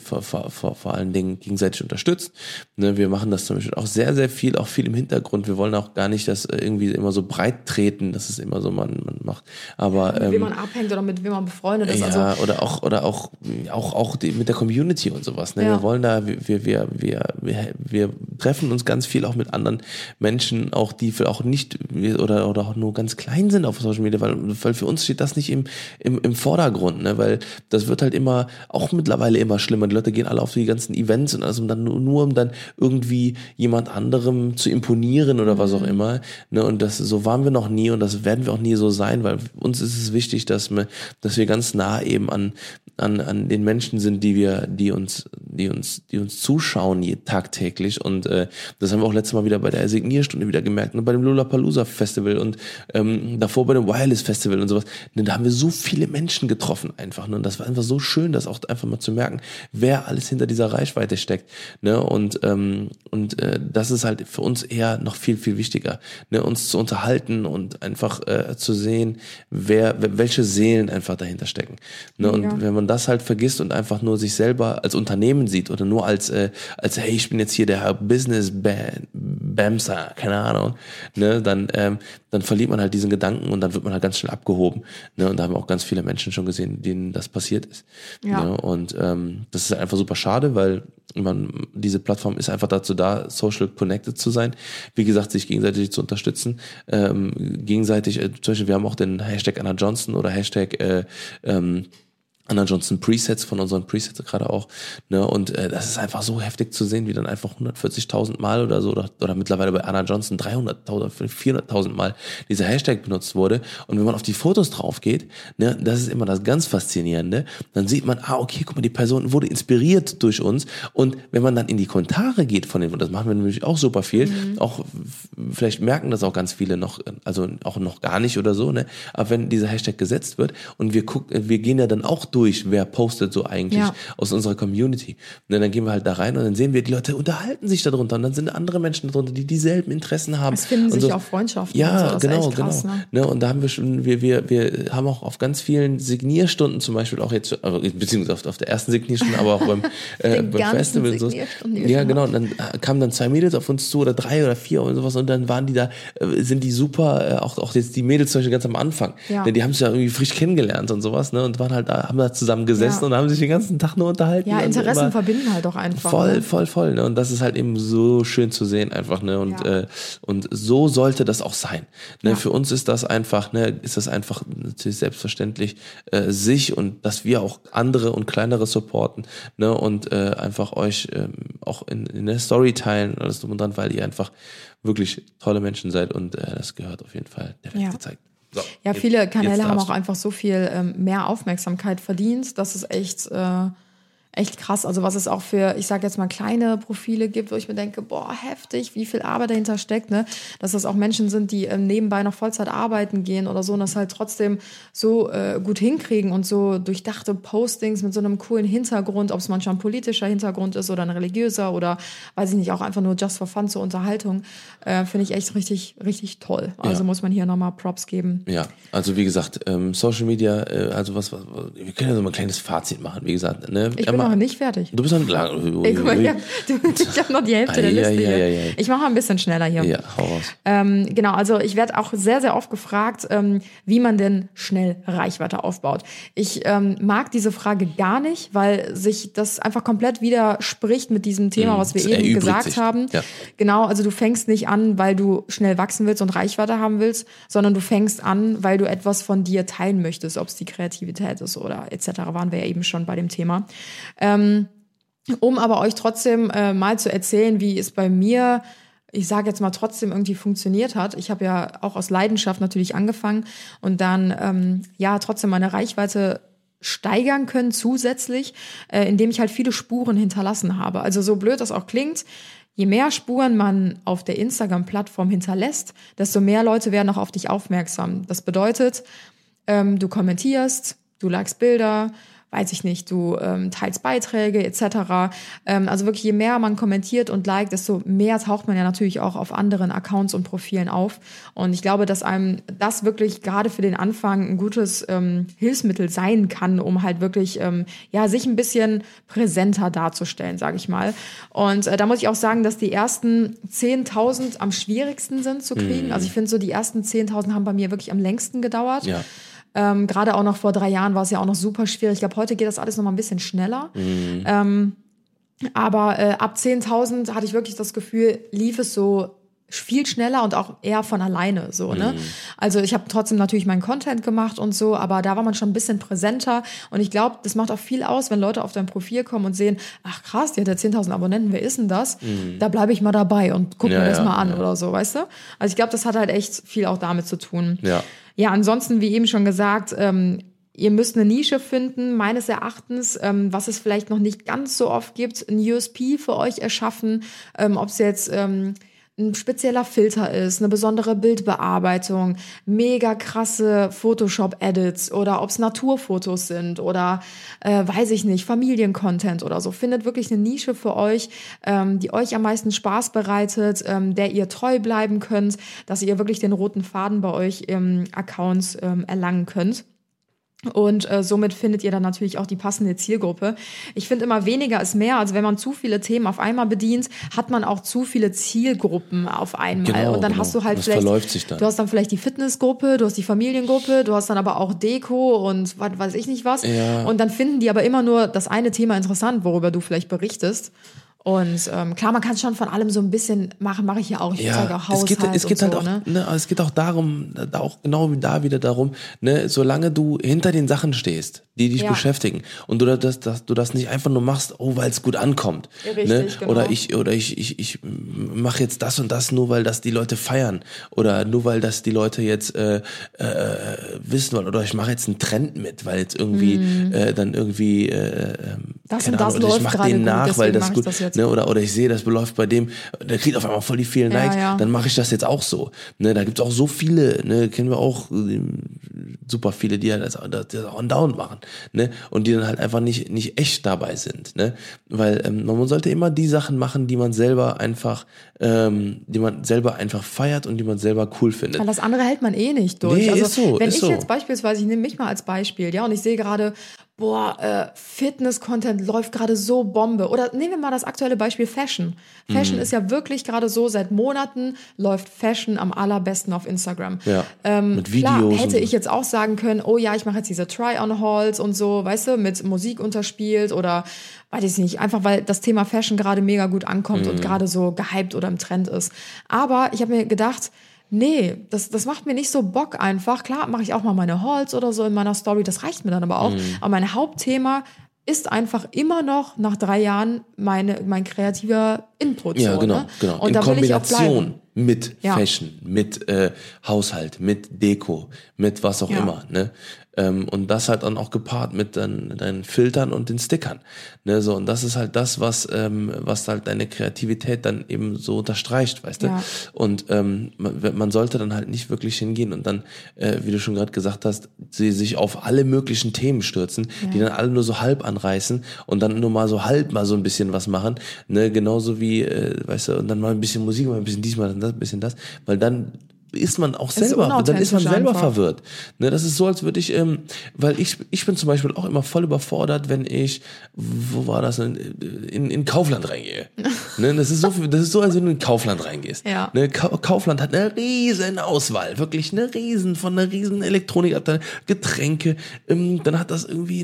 Dingen gegenseitig unterstützt. Wir machen das zum Beispiel auch sehr, sehr viel, auch viel im Hintergrund. Wir wollen auch gar nicht das irgendwie immer so breit treten, dass es immer so man macht. Aber mit wem man abhängt oder mit wem man befreundet ist. Ja, also oder auch mit der Community und sowas. Ja. Wir wollen da, wir treffen uns ganz viel auch mit anderen Menschen, auch die auch nicht oder auch nur ganz klein sind auf Social Media, weil für uns steht das nicht im Vordergrund, weil das wird halt immer auch mittlerweile immer schlimmer. Die Leute gehen alle auf die ganzen Events und also um dann irgendwie jemand anderem zu imponieren oder was auch immer. Und so waren wir noch nie und das werden wir auch nie so sein, weil uns ist es wichtig, dass wir ganz nah eben an den Menschen sind, die uns zuschauen tagtäglich. Und das haben wir auch letztes Mal wieder bei der Signierstunde wieder gemerkt und bei dem Lollapalooza Festival und davor bei dem Wireless Festival und sowas. Da haben wir so viele Menschen getroffen einfach. Und das war einfach so schön, das auch einfach mal zu merken, wer alles hinter dieser Reichweite steckt. Und das ist halt für uns eher noch viel, viel wichtiger, uns zu unterhalten und einfach zu sehen, welche Seelen einfach dahinter stecken. Und wenn man das halt vergisst und einfach nur sich selber als Unternehmen sieht oder nur als hey, ich bin jetzt hier der Business Bamser, keine Ahnung, dann verliert man halt diesen Gedanken und dann wird man halt ganz schnell abgehoben. Und da haben auch ganz viele Menschen schon gesehen, denen das passiert ist. Ja. Und das ist einfach super schade, weil diese Plattform ist einfach dazu da, social connected zu sein. Wie gesagt, sich gegenseitig zu unterstützen. Gegenseitig, zum Beispiel, wir haben auch den Hashtag Anna Johnson oder Hashtag Anna Johnson Presets von unseren Presets gerade auch, und das ist einfach so heftig zu sehen, wie dann einfach 140.000 Mal oder so oder mittlerweile bei Anna Johnson 300.000 oder 400.000 Mal dieser Hashtag benutzt wurde und wenn man auf die Fotos drauf geht, das ist immer das ganz Faszinierende, dann sieht man, okay, guck mal, die Person wurde inspiriert durch uns und wenn man dann in die Kommentare geht von denen, und das machen wir nämlich auch super viel, auch vielleicht merken das auch ganz viele noch, also auch noch gar nicht oder so, aber wenn dieser Hashtag gesetzt wird und wir gehen ja dann auch durch, wer postet so eigentlich aus unserer Community. Und dann gehen wir halt da rein und dann sehen wir, die Leute unterhalten sich darunter und dann sind andere Menschen darunter, die dieselben Interessen haben. Es finden sich so. auch Freundschaften. Ja, und so. Genau, krass, genau. Und da haben wir schon, wir haben auch auf ganz vielen Signierstunden zum Beispiel auch jetzt, beziehungsweise auf der ersten Signierstunde, aber auch beim Festival und so. Ja, genau. Und dann kamen dann 2 Mädels auf uns zu oder 3 oder 4 und sowas und dann waren die da, sind die super, auch jetzt die Mädels zum Beispiel ganz am Anfang. Ja. Die haben sich ja irgendwie frisch kennengelernt und sowas, und waren halt da, haben da zusammen gesessen und haben sich den ganzen Tag nur unterhalten. Ja, Interessen verbinden halt auch einfach. Voll. Und das ist halt eben so schön zu sehen einfach, und so sollte das auch sein. Für uns ist das einfach, natürlich selbstverständlich, sich und dass wir auch andere und kleinere supporten, und einfach euch auch in der Story teilen und alles drum und dran, weil ihr einfach wirklich tolle Menschen seid und das gehört auf jeden Fall der Welt gezeigt. So, ja, viele Kanäle haben auch einfach so viel mehr Aufmerksamkeit verdient, dass es echt echt krass. Also was es auch für, ich sage jetzt mal, kleine Profile gibt, wo ich mir denke, boah, heftig, wie viel Arbeit dahinter steckt, ne? Dass das auch Menschen sind, die nebenbei noch Vollzeit arbeiten gehen oder so und das halt trotzdem so gut hinkriegen und so durchdachte Postings mit so einem coolen Hintergrund, ob es manchmal ein politischer Hintergrund ist oder ein religiöser oder, weiß ich nicht, auch einfach nur just for fun zur Unterhaltung, finde ich echt richtig, richtig toll. Also muss man hier nochmal Props geben. Ja, also wie gesagt, Social Media, also was, wir können ja so mal ein kleines Fazit machen, wie gesagt. Ne? Ich bin noch nicht fertig. Du bist noch nicht lang. Ich habe noch die Hälfte der Liste hier. Ich mache mal ein bisschen schneller hier. Ja, hau raus. Genau, also ich werde auch sehr, sehr oft gefragt, wie man denn schnell Reichweite aufbaut. Ich mag diese Frage gar nicht, weil sich das einfach komplett widerspricht mit diesem Thema, was wir eben gesagt haben. Ja. Genau, also du fängst nicht an, weil du schnell wachsen willst und Reichweite haben willst, sondern du fängst an, weil du etwas von dir teilen möchtest, ob es die Kreativität ist oder etc. waren wir ja eben schon bei dem Thema. Um aber euch trotzdem mal zu erzählen, wie es bei mir, ich sage jetzt mal, trotzdem irgendwie funktioniert hat. Ich habe ja auch aus Leidenschaft natürlich angefangen und dann trotzdem meine Reichweite steigern können zusätzlich, indem ich halt viele Spuren hinterlassen habe. Also so blöd das auch klingt, je mehr Spuren man auf der Instagram-Plattform hinterlässt, desto mehr Leute werden auch auf dich aufmerksam. Das bedeutet, du kommentierst, du likest Bilder, weiß ich nicht, du teilst Beiträge etc. Also wirklich, je mehr man kommentiert und liked, desto mehr taucht man ja natürlich auch auf anderen Accounts und Profilen auf. Und ich glaube, dass einem das wirklich gerade für den Anfang ein gutes Hilfsmittel sein kann, um halt wirklich sich ein bisschen präsenter darzustellen, sage ich mal. Und da muss ich auch sagen, dass die ersten 10.000 am schwierigsten sind zu kriegen. Also ich finde so, die ersten 10.000 haben bei mir wirklich am längsten gedauert. Ja. Gerade auch noch vor 3 Jahren war es ja auch noch super schwierig. Ich glaube, heute geht das alles noch mal ein bisschen schneller. Aber ab 10.000 hatte ich wirklich das Gefühl, lief es so viel schneller und auch eher von alleine so, ne? Also ich habe trotzdem natürlich meinen Content gemacht und so, aber da war man schon ein bisschen präsenter und ich glaube, das macht auch viel aus, wenn Leute auf dein Profil kommen und sehen, ach krass, die hat ja 10.000 Abonnenten, wer ist denn das? Da bleibe ich mal dabei und guck mir das mal an oder so, weißt du? Also ich glaube, das hat halt echt viel auch damit zu tun. Ja, ansonsten, wie eben schon gesagt, ihr müsst eine Nische finden, meines Erachtens, was es vielleicht noch nicht ganz so oft gibt, ein USP für euch erschaffen, ob es jetzt ein spezieller Filter ist, eine besondere Bildbearbeitung, mega krasse Photoshop-Edits oder ob es Naturfotos sind oder, weiß ich nicht, Familiencontent oder so. Findet wirklich eine Nische für euch, die euch am meisten Spaß bereitet, der ihr treu bleiben könnt, dass ihr wirklich den roten Faden bei euch im Accounts erlangen könnt. Und somit findet ihr dann natürlich auch die passende Zielgruppe. Ich finde immer weniger ist mehr. Also wenn man zu viele Themen auf einmal bedient, hat man auch zu viele Zielgruppen auf einmal. Genau, und dann hast du halt vielleicht, verläuft sich dann. Du hast dann vielleicht die Fitnessgruppe, du hast die Familiengruppe, du hast dann aber auch Deko und was weiß ich nicht was. Ja. Und dann finden die aber immer nur das eine Thema interessant, worüber du vielleicht berichtest. Und klar, man kann schon von allem so ein bisschen machen, mache ich ja auch. Ich zeige auch Haushalt es geht und halt so, auch, ne? Es geht auch darum, auch genau wie da wieder darum, ne, solange du hinter den Sachen stehst, die dich beschäftigen und du das nicht einfach nur machst, weil es gut ankommt, richtig, ne? Genau. Oder ich mache jetzt das und das nur, weil das die Leute feiern oder nur weil das die Leute jetzt wissen wollen oder ich mache jetzt einen Trend mit, weil jetzt irgendwie dann irgendwie das und das Ahnung, läuft ich mache den nach, gut, weil das gut, ne? Oder ich sehe, das läuft bei dem, der kriegt auf einmal voll die vielen Likes, dann mache ich das jetzt auch so. Ne? Da gibt's auch so viele, ne? Kennen wir auch super viele, die das auch andauernd machen, ne? Und die dann halt einfach nicht echt dabei sind, ne? Weil man sollte immer die Sachen machen, die man selber einfach feiert und die man selber cool findet. Weil das andere hält man eh nicht durch. Nee, also ist so, wenn ist ich so. jetzt beispielsweise, ich nehme mich mal als Beispiel, ja, und ich sehe gerade, Fitness-Content läuft gerade so Bombe. Oder nehmen wir mal das aktuelle Beispiel Fashion. Fashion ist ja wirklich gerade so, seit Monaten läuft Fashion am allerbesten auf Instagram. Ja, mit Videos. Klar, hätte ich jetzt auch sagen können, oh ja, ich mache jetzt diese Try-on-Hauls und so, weißt du, mit Musik unterspielt oder weiß ich nicht, einfach weil das Thema Fashion gerade mega gut ankommt und gerade so gehypt oder im Trend ist. Aber ich habe mir gedacht, nee, das macht mir nicht so Bock einfach. Klar, mache ich auch mal meine Hauls oder so in meiner Story, das reicht mir dann aber auch. Aber mein Hauptthema ist einfach immer noch nach 3 Jahren mein kreativer Input. Ja, so, genau, ne? genau. Und in da will ich auch Kombination bleiben. mit Fashion, mit Haushalt, mit Deko, mit was auch immer, ne? Und das halt dann auch gepaart mit deinen Filtern und den Stickern, ne? So, und das ist halt das, was halt deine Kreativität dann eben so unterstreicht, weißt du? Und man sollte dann halt nicht wirklich hingehen und dann, wie du schon gerade gesagt hast, sie sich auf alle möglichen Themen stürzen, die dann alle nur so halb anreißen und dann nur mal so halb mal so ein bisschen was machen, ne? Genauso wie, weißt du, und dann mal ein bisschen Musik, mal ein bisschen diesmal, ein bisschen das, weil dann ist man auch selber, dann ist man selber verwirrt. Ne, das ist so, als würde ich, weil ich bin zum Beispiel auch immer voll überfordert, wenn ich, wo war das, in Kaufland reingehe. Ne, das ist so, als wenn du in Kaufland reingehst. Ja. Ne, Kaufland hat eine riesen Auswahl, wirklich eine riesen Elektronikabteilung, Getränke, dann hat das irgendwie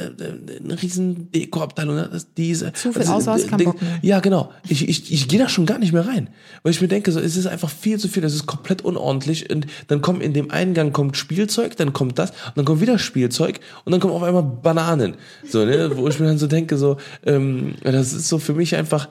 eine riesen Dekoabteilung, das diese. Zu viel Auswahl ist kein Bock mehr. Ja, genau. Ich gehe da schon gar nicht mehr rein, weil ich mir denke, so, es ist einfach viel zu viel, es ist komplett unordentlich und dann kommt in dem Eingang kommt Spielzeug, dann kommt das und dann kommt wieder Spielzeug und dann kommen auf einmal Bananen, so, ne, wo ich mir dann so denke, so, das ist so für mich einfach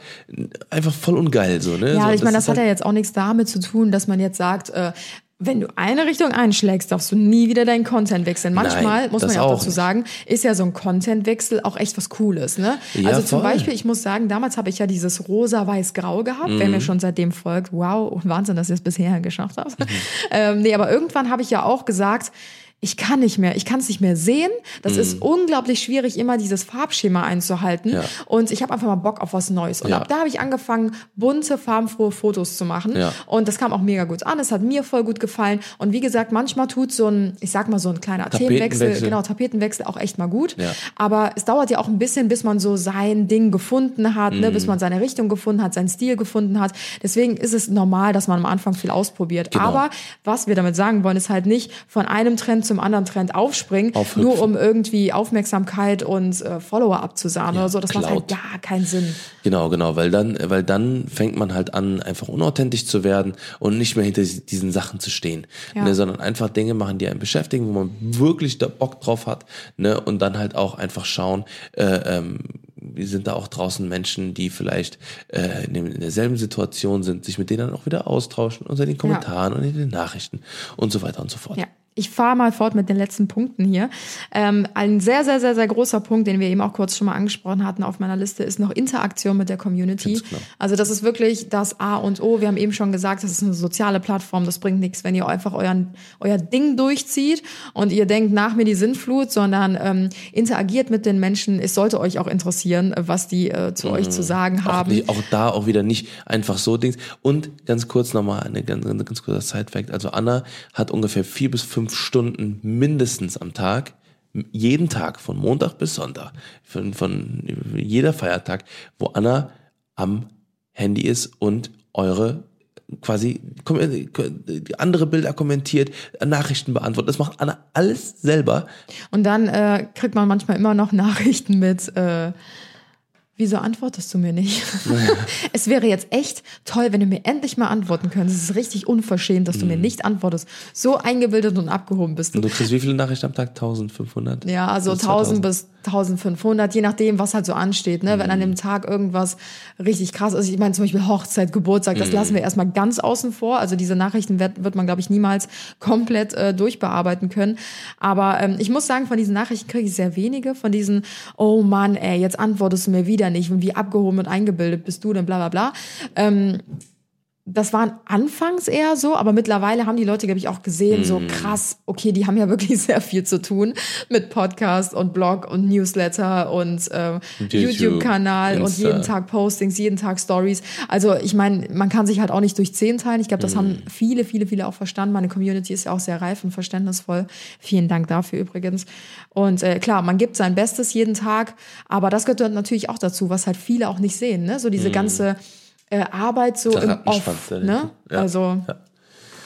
voll ungeil, so, ne. Ja, so, ich meine, das hat ja jetzt auch nichts damit zu tun, dass man jetzt sagt, wenn du eine Richtung einschlägst, darfst du nie wieder deinen Content wechseln. Manchmal, muss man ja auch dazu sagen, ist ja so ein Contentwechsel auch echt was Cooles, ne? Ja, also zum voll. Beispiel, ich muss sagen, damals habe ich ja dieses rosa-weiß-grau gehabt, wer mir schon seitdem folgt. Wow, Wahnsinn, dass ihr es bisher geschafft habt. Nee, aber irgendwann habe ich ja auch gesagt, ich kann es nicht mehr sehen. Das ist unglaublich schwierig, immer dieses Farbschema einzuhalten. Ja. Und ich habe einfach mal Bock auf was Neues. Und ab da habe ich angefangen, bunte, farbenfrohe Fotos zu machen. Ja. Und das kam auch mega gut an. Es hat mir voll gut gefallen. Und wie gesagt, manchmal tut so ein kleiner Tapetenwechsel auch echt mal gut. Ja. Aber es dauert ja auch ein bisschen, bis man so sein Ding gefunden hat, ne? Bis man seine Richtung gefunden hat, seinen Stil gefunden hat. Deswegen ist es normal, dass man am Anfang viel ausprobiert. Genau. Aber was wir damit sagen wollen, ist halt nicht von einem Trend zum anderen Trend aufspringen, nur um irgendwie Aufmerksamkeit und Follower abzusahnen oder so. Das macht halt gar keinen Sinn. Genau, weil dann fängt man halt an, einfach unauthentisch zu werden und nicht mehr hinter diesen Sachen zu stehen, ne, sondern einfach Dinge machen, die einen beschäftigen, wo man wirklich da Bock drauf hat, ne, und dann halt auch einfach schauen, wir sind da auch draußen Menschen, die vielleicht in derselben Situation sind, sich mit denen dann auch wieder austauschen unter den Kommentaren und in den Nachrichten und so weiter und so fort. Ja. Ich fahre mal fort mit den letzten Punkten hier. Ein sehr, sehr, sehr, sehr großer Punkt, den wir eben auch kurz schon mal angesprochen hatten auf meiner Liste, ist noch Interaktion mit der Community. Also das ist wirklich das A und O. Wir haben eben schon gesagt, das ist eine soziale Plattform. Das bringt nichts, wenn ihr einfach euer Ding durchzieht und ihr denkt, nach mir die Sinnflut, sondern interagiert mit den Menschen. Es sollte euch auch interessieren, was die zu euch zu sagen haben. Auch wieder nicht einfach so Dings. Und ganz kurz nochmal eine ganz kurzer Side-Fact. Also Anna hat ungefähr 4 bis 5 Stunden mindestens am Tag, jeden Tag, von Montag bis Sonntag, von jeder Feiertag, wo Anna am Handy ist und eure quasi andere Bilder kommentiert, Nachrichten beantwortet. Das macht Anna alles selber. Und dann kriegt man manchmal immer noch Nachrichten mit wieso antwortest du mir nicht? Es wäre jetzt echt toll, wenn du mir endlich mal antworten könntest. Es ist richtig unverschämt, dass du mir nicht antwortest. So eingebildet und abgehoben bist du. Und du kriegst wie viele Nachrichten am Tag? 1500? Ja, also 1000 bis 1500, je nachdem, was halt so ansteht. Ne? Wenn an dem Tag irgendwas richtig krass ist. Ich meine zum Beispiel Hochzeit, Geburtstag, das lassen wir erstmal ganz außen vor. Also diese Nachrichten wird man, glaube ich, niemals komplett durchbearbeiten können. Aber ich muss sagen, von diesen Nachrichten kriege ich sehr wenige. Von diesen, oh Mann, ey, jetzt antwortest du mir wieder nicht und wie abgehoben und eingebildet bist du denn, bla bla bla. Das waren anfangs eher so, aber mittlerweile haben die Leute, glaube ich, auch gesehen, so krass, okay, die haben ja wirklich sehr viel zu tun mit Podcast und Blog und Newsletter und YouTube-Kanal und jeden Tag Postings, jeden Tag Stories. Also ich meine, man kann sich halt auch nicht durch 10 teilen. Ich glaube, das haben viele auch verstanden. Meine Community ist ja auch sehr reif und verständnisvoll. Vielen Dank dafür übrigens. Und klar, man gibt sein Bestes jeden Tag, aber das gehört natürlich auch dazu, was halt viele auch nicht sehen, ne? So diese ganze Arbeit so im Off, ne? Ja. Also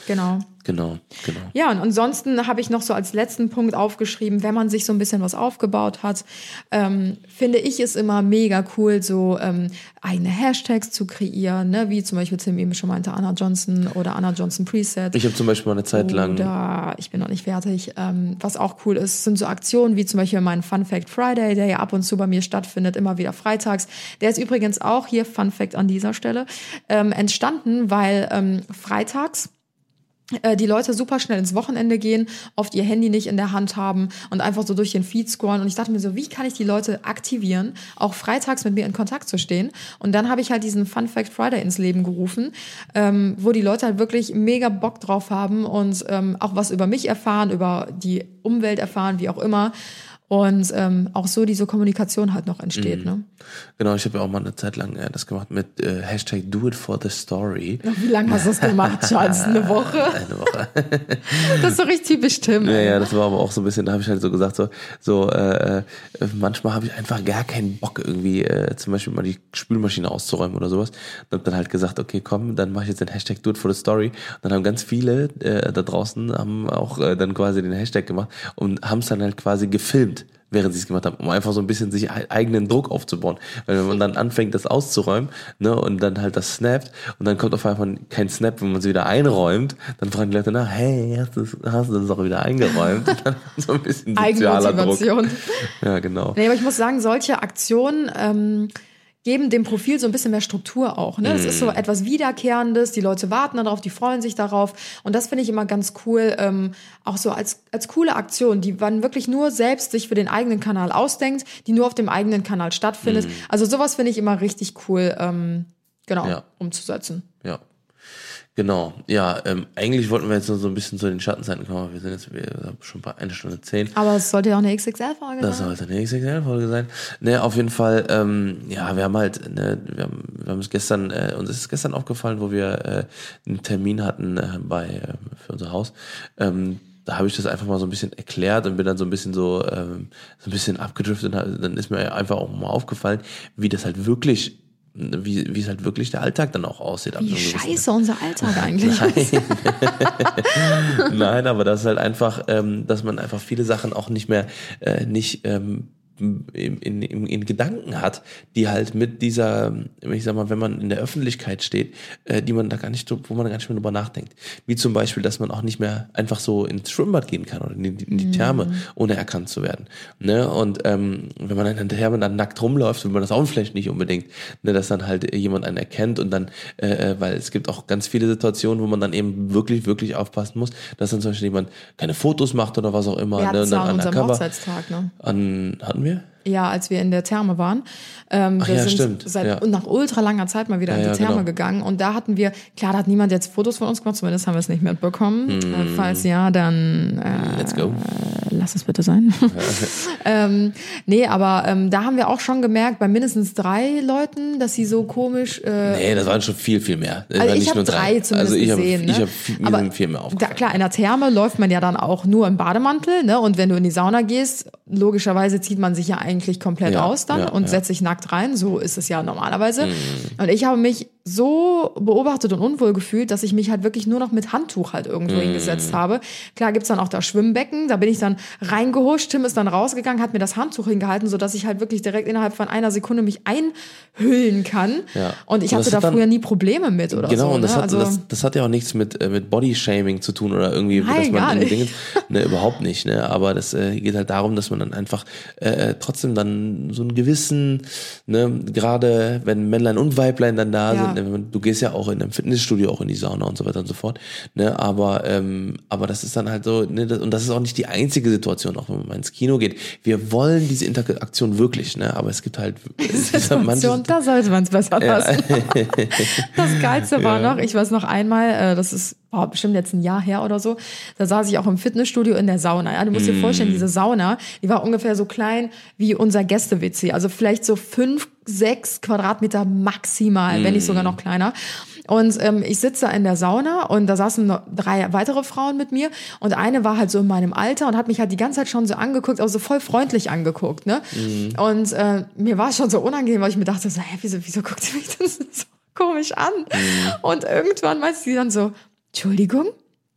Genau. Genau. Ja, und ansonsten habe ich noch so als letzten Punkt aufgeschrieben, wenn man sich so ein bisschen was aufgebaut hat, finde ich es immer mega cool, so eigene Hashtags zu kreieren, ne? Wie zum Beispiel Tim eben schon meinte, Anna Johnson oder Anna Johnson Preset. Ich habe zum Beispiel mal eine Zeit lang... Oder ich bin noch nicht fertig. Was auch cool ist, sind so Aktionen wie zum Beispiel mein Fun Fact Friday, der ja ab und zu bei mir stattfindet, immer wieder freitags. Der ist übrigens auch hier, Fun Fact an dieser Stelle, entstanden, weil freitags die Leute super schnell ins Wochenende gehen, oft ihr Handy nicht in der Hand haben und einfach so durch den Feed scrollen. Und ich dachte mir so, wie kann ich die Leute aktivieren, auch freitags mit mir in Kontakt zu stehen? Und dann habe ich halt diesen Fun Fact Friday ins Leben gerufen, wo die Leute halt wirklich mega Bock drauf haben und auch was über mich erfahren, über die Umwelt erfahren, wie auch immer. Und auch so diese Kommunikation halt noch entsteht. Ne? Genau, ich habe ja auch mal eine Zeit lang das gemacht mit Hashtag Do It For The Story. Wie lange hast du das gemacht, Charles? Eine Woche? Eine Woche. Das ist so richtig typisch Tim. Ja, das war aber auch so ein bisschen, da habe ich halt so gesagt, manchmal habe ich einfach gar keinen Bock irgendwie zum Beispiel mal die Spülmaschine auszuräumen oder sowas. Und habe dann halt gesagt, okay, komm, dann mache ich jetzt den Hashtag Do It For The Story. Und dann haben ganz viele da draußen haben auch dann quasi den Hashtag gemacht und haben es dann halt quasi gefilmt, während sie es gemacht haben, um einfach so ein bisschen sich eigenen Druck aufzubauen. Weil wenn man dann anfängt, das auszuräumen, ne, und dann halt das snappt und dann kommt auf einmal kein Snap, wenn man es wieder einräumt, dann fragen die Leute nach, hey, hast du das auch wieder eingeräumt? Und dann so ein bisschen sozialer Druck. Ja, genau. Nee, aber ich muss sagen, solche Aktionen geben dem Profil so ein bisschen mehr Struktur auch. Ne? Es ist so etwas Wiederkehrendes, die Leute warten darauf, die freuen sich darauf. Und das finde ich immer ganz cool, auch so als coole Aktion, die man wirklich nur selbst sich für den eigenen Kanal ausdenkt, die nur auf dem eigenen Kanal stattfindet. Also sowas finde ich immer richtig cool, umzusetzen. Ja. Genau, ja, eigentlich wollten wir jetzt nur so ein bisschen zu den Schattenseiten kommen, aber wir sind jetzt schon bei 1 Stunde 10. Aber es sollte ja auch eine XXL-Folge sein. Das sollte eine XXL-Folge sein. Ne, auf jeden Fall, wir haben halt, wir haben es gestern, uns ist es gestern aufgefallen, wo wir einen Termin hatten für unser Haus. Da habe ich das einfach mal so ein bisschen erklärt und bin dann so ein bisschen abgedriftet und dann ist mir einfach auch mal aufgefallen, wie das halt wirklich, wie es halt wirklich der Alltag dann auch aussieht. Wie scheiße unser Alltag eigentlich ist. Nein, aber das ist halt einfach, dass man einfach viele Sachen auch nicht mehr, in Gedanken hat, die halt mit dieser, ich sag mal, wenn man in der Öffentlichkeit steht, wo man gar nicht mehr drüber nachdenkt. Wie zum Beispiel, dass man auch nicht mehr einfach so ins Schwimmbad gehen kann oder in die Therme, ohne erkannt zu werden. Ne? Und wenn man in der Therme dann nackt rumläuft, will man das auch vielleicht nicht unbedingt, ne? Dass dann halt jemand einen erkennt und dann, weil es gibt auch ganz viele Situationen, wo man dann eben wirklich, wirklich aufpassen muss, dass dann zum Beispiel jemand keine Fotos macht oder was auch immer. Wir hatten ne? es an unserem Hochzeitstag, ne? Hatten wir? Ja, als wir in der Therme waren. Wir sind nach ultra langer Zeit mal wieder in die Therme gegangen. Und da hatten wir, klar, da hat niemand jetzt Fotos von uns gemacht, zumindest haben wir es nicht mitbekommen. Falls ja, dann let's go. Lass es bitte sein. Da haben wir auch schon gemerkt, bei mindestens 3 Leuten, dass sie so komisch... das waren schon viel, viel mehr. Also ich habe 3 zumindest gesehen. Ich habe viel mehr aufgefallen. Klar, in der Therme läuft man ja dann auch nur im Bademantel. Ne? Und wenn du in die Sauna gehst, logischerweise zieht man sich ja eigentlich komplett aus dann und setzt sich nackt rein. So ist es ja normalerweise. Und ich habe mich so beobachtet und unwohl gefühlt, dass ich mich halt wirklich nur noch mit Handtuch halt irgendwo hingesetzt habe. Klar gibt's dann auch das Schwimmbecken, da bin ich dann reingehuscht, Tim ist dann rausgegangen, hat mir das Handtuch hingehalten, sodass ich halt wirklich direkt innerhalb von einer Sekunde mich einhüllen kann. Ja. Und ich hatte da früher nie Probleme mit oder genau, so. Genau, und ne? das hat ja auch nichts mit Bodyshaming zu tun oder irgendwie, nein, dass man Dinge, ne, überhaupt nicht, ne, aber das geht halt darum, dass man dann einfach trotzdem dann so einen gewissen, ne, gerade wenn Männlein und Weiblein dann da sind, ne, du gehst ja auch in einem Fitnessstudio auch in die Sauna und so weiter und so fort, ne, aber das ist dann halt so, ne, und das ist auch nicht die einzige Situation, auch wenn man ins Kino geht. Wir wollen diese Interaktion wirklich, ne, aber es gibt halt Situation, da sollte man es besser lassen. Das Geilste war noch, ich weiß noch einmal, das ist bestimmt jetzt ein Jahr her oder so, da saß ich auch im Fitnessstudio in der Sauna. Ja, du musst dir vorstellen, diese Sauna, die war ungefähr so klein wie unser Gäste-WC, also vielleicht so 5-6 Quadratmeter maximal, wenn nicht sogar noch kleiner. Und ich sitze in der Sauna und da saßen noch 3 weitere Frauen mit mir und eine war halt so in meinem Alter und hat mich halt die ganze Zeit schon so angeguckt, also so voll freundlich angeguckt, ne? Und mir war es schon so unangenehm, weil ich mir dachte so, wieso guckt sie mich denn so komisch an? Und irgendwann meinte sie dann so, Entschuldigung,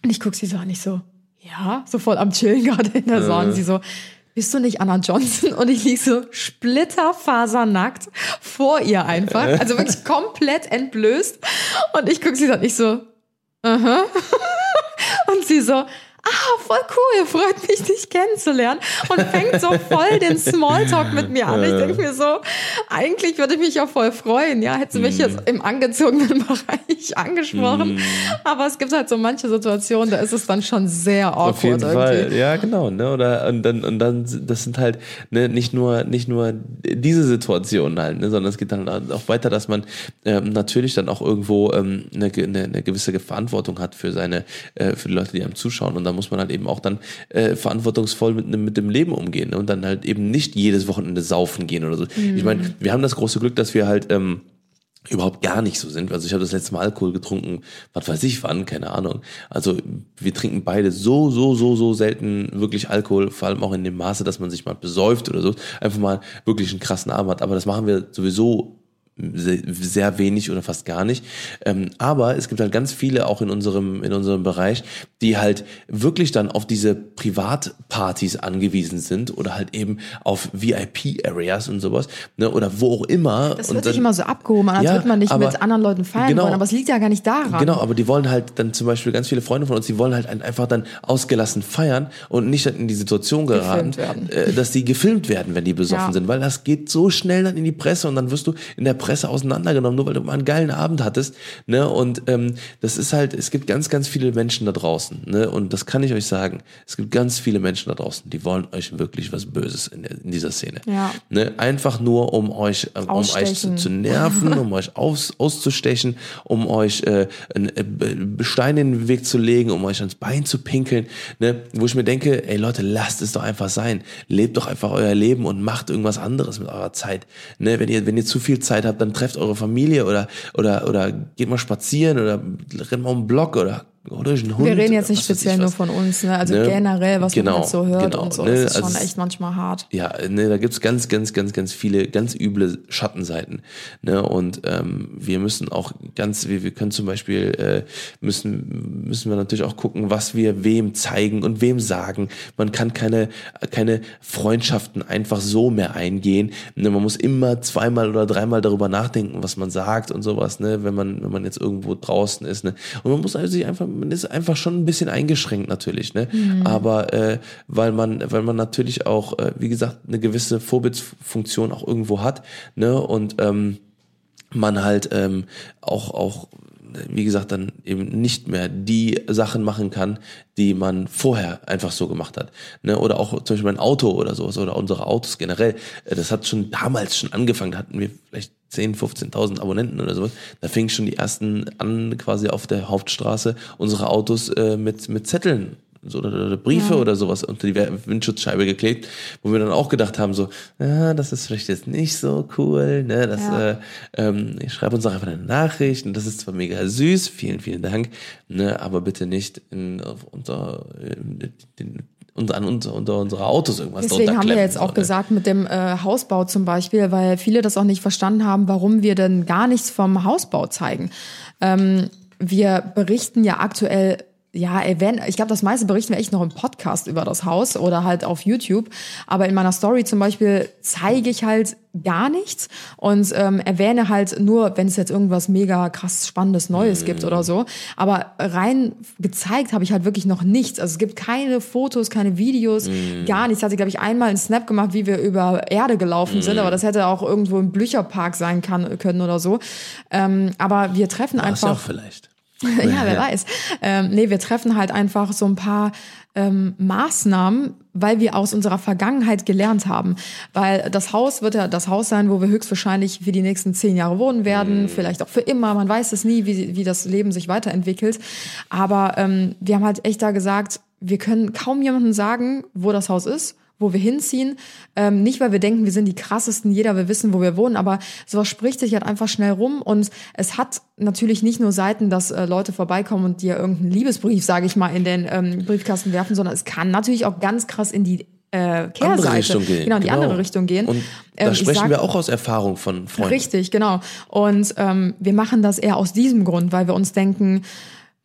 Und ich gucke sie so an, ich so, ja, so voll am Chillen gerade in der Sonne. Sie so, bist du nicht Anna Johnson? Und ich lieg so splitterfasernackt vor ihr einfach. Also wirklich komplett entblößt. Und ich gucke sie so an, ich so, aha. Und sie so, voll cool, freut mich, dich kennenzulernen. Und fängt so voll den Smalltalk mit mir an. Ich denke mir so, eigentlich würde ich mich ja voll freuen, ja, hätte sie mich jetzt im angezogenen Bereich angesprochen. Aber es gibt halt so manche Situationen, da ist es dann schon sehr awkward. Auf jeden Fall, ja, genau, ne, und dann, das sind halt, ne, nicht nur diese Situationen halt, ne, sondern es geht dann auch weiter, dass man natürlich dann auch irgendwo eine gewisse Verantwortung hat für die Leute, die einem zuschauen, und da muss man halt eben auch dann verantwortungsvoll mit dem Leben umgehen, ne? Und dann halt eben nicht jedes Wochenende saufen gehen oder so. Ich meine, wir haben das große Glück, dass wir halt überhaupt gar nicht so sind. Also ich habe das letzte Mal Alkohol getrunken, was weiß ich wann, keine Ahnung. Also wir trinken beide so selten wirklich Alkohol, vor allem auch in dem Maße, dass man sich mal besäuft oder so, einfach mal wirklich einen krassen Abend hat. Aber das machen wir sowieso sehr wenig oder fast gar nicht. Aber es gibt halt ganz viele auch in unserem Bereich, die halt wirklich dann auf diese Privatpartys angewiesen sind oder halt eben auf VIP-Areas und sowas, ne, oder wo auch immer. Das wird sich immer so abgehoben, als würde man nicht mit anderen Leuten feiern wollen, aber es liegt ja gar nicht daran. Genau, aber die wollen halt dann zum Beispiel, ganz viele Freunde von uns, die wollen halt einfach dann ausgelassen feiern und nicht in die Situation geraten, dass die gefilmt werden, wenn die besoffen sind, weil das geht so schnell dann in die Presse und dann wirst du in der Presse auseinandergenommen, nur weil du mal einen geilen Abend hattest, ne, und das ist halt, es gibt ganz, ganz viele Menschen da draußen, ne, und das kann ich euch sagen, es gibt ganz viele Menschen da draußen, die wollen euch wirklich was Böses in dieser Szene, ne, einfach nur um euch zu nerven, um euch auszustechen, um euch Steine in den Weg zu legen, um euch ans Bein zu pinkeln, ne, wo ich mir denke, ey Leute, lasst es doch einfach sein, lebt doch einfach euer Leben und macht irgendwas anderes mit eurer Zeit, ne, wenn ihr zu viel Zeit habt, dann trefft eure Familie oder geht mal spazieren oder rennt mal um den Block oder durch einen Hund. Wir reden jetzt nicht speziell nur von uns, ne? Also generell, was man jetzt so hört und so, das ist schon echt manchmal hart. Ja, ne, da gibt's ganz, ganz, ganz, ganz viele, ganz üble Schattenseiten, ne, und wir müssen auch wir können zum Beispiel, müssen wir natürlich auch gucken, was wir wem zeigen und wem sagen. Man kann keine Freundschaften einfach so mehr eingehen, ne, man muss immer zweimal oder dreimal darüber nachdenken, was man sagt und sowas, ne, wenn man jetzt irgendwo draußen ist, ne, und man muss man ist einfach schon ein bisschen eingeschränkt natürlich, ne? Aber weil man natürlich auch, wie gesagt, eine gewisse Vorbildfunktion auch irgendwo hat, ne? Und man halt auch wie gesagt, dann eben nicht mehr die Sachen machen kann, die man vorher einfach so gemacht hat, ne? Oder auch zum Beispiel mein Auto oder sowas oder unsere Autos generell. Das hat schon damals angefangen, da hatten wir vielleicht 10.000, 15.000 Abonnenten oder sowas. Da fingen schon die ersten an, quasi auf der Hauptstraße unsere Autos mit Zetteln so, oder Briefe oder sowas unter die Windschutzscheibe geklebt, wo wir dann auch gedacht haben, so, das ist vielleicht jetzt nicht so cool, ne, ich schreibe uns doch einfach eine Nachricht und das ist zwar mega süß, vielen, vielen Dank, ne, aber bitte nicht unter unsere Autos irgendwas drunter klemmen. Deswegen haben wir jetzt auch gesagt mit dem Hausbau zum Beispiel, weil viele das auch nicht verstanden haben, warum wir denn gar nichts vom Hausbau zeigen. Wir berichten ja aktuell, ich glaube, das meiste berichten wir echt noch im Podcast über das Haus oder halt auf YouTube. Aber in meiner Story zum Beispiel zeige ich halt gar nichts und erwähne halt nur, wenn es jetzt irgendwas mega krass Spannendes Neues gibt oder so. Aber rein gezeigt habe ich halt wirklich noch nichts. Also es gibt keine Fotos, keine Videos, gar nichts. Ich hatte, glaube ich, einmal einen Snap gemacht, wie wir über Erde gelaufen sind, aber das hätte auch irgendwo im Blücherpark sein können oder so. Aber wir treffen einfach... auch vielleicht. Ja, wer weiß. Wir treffen halt einfach so ein paar Maßnahmen, weil wir aus unserer Vergangenheit gelernt haben. Weil das Haus wird ja das Haus sein, wo wir höchstwahrscheinlich für die nächsten 10 Jahre wohnen werden, vielleicht auch für immer. Man weiß es nie, wie das Leben sich weiterentwickelt. Aber wir haben halt echt da gesagt, wir können kaum jemandem sagen, wo das Haus ist, wo wir hinziehen. Nicht, weil wir denken, wir sind die krassesten, jeder will wissen, wo wir wohnen, aber sowas spricht sich halt einfach schnell rum und es hat natürlich nicht nur Seiten, dass Leute vorbeikommen und dir irgendeinen Liebesbrief, sage ich mal, in den Briefkasten werfen, sondern es kann natürlich auch ganz krass in die Kehrseite, genau, in die andere Richtung gehen. Und da sprechen wir auch aus Erfahrung von Freunden. Richtig, genau. Und wir machen das eher aus diesem Grund, weil wir uns denken,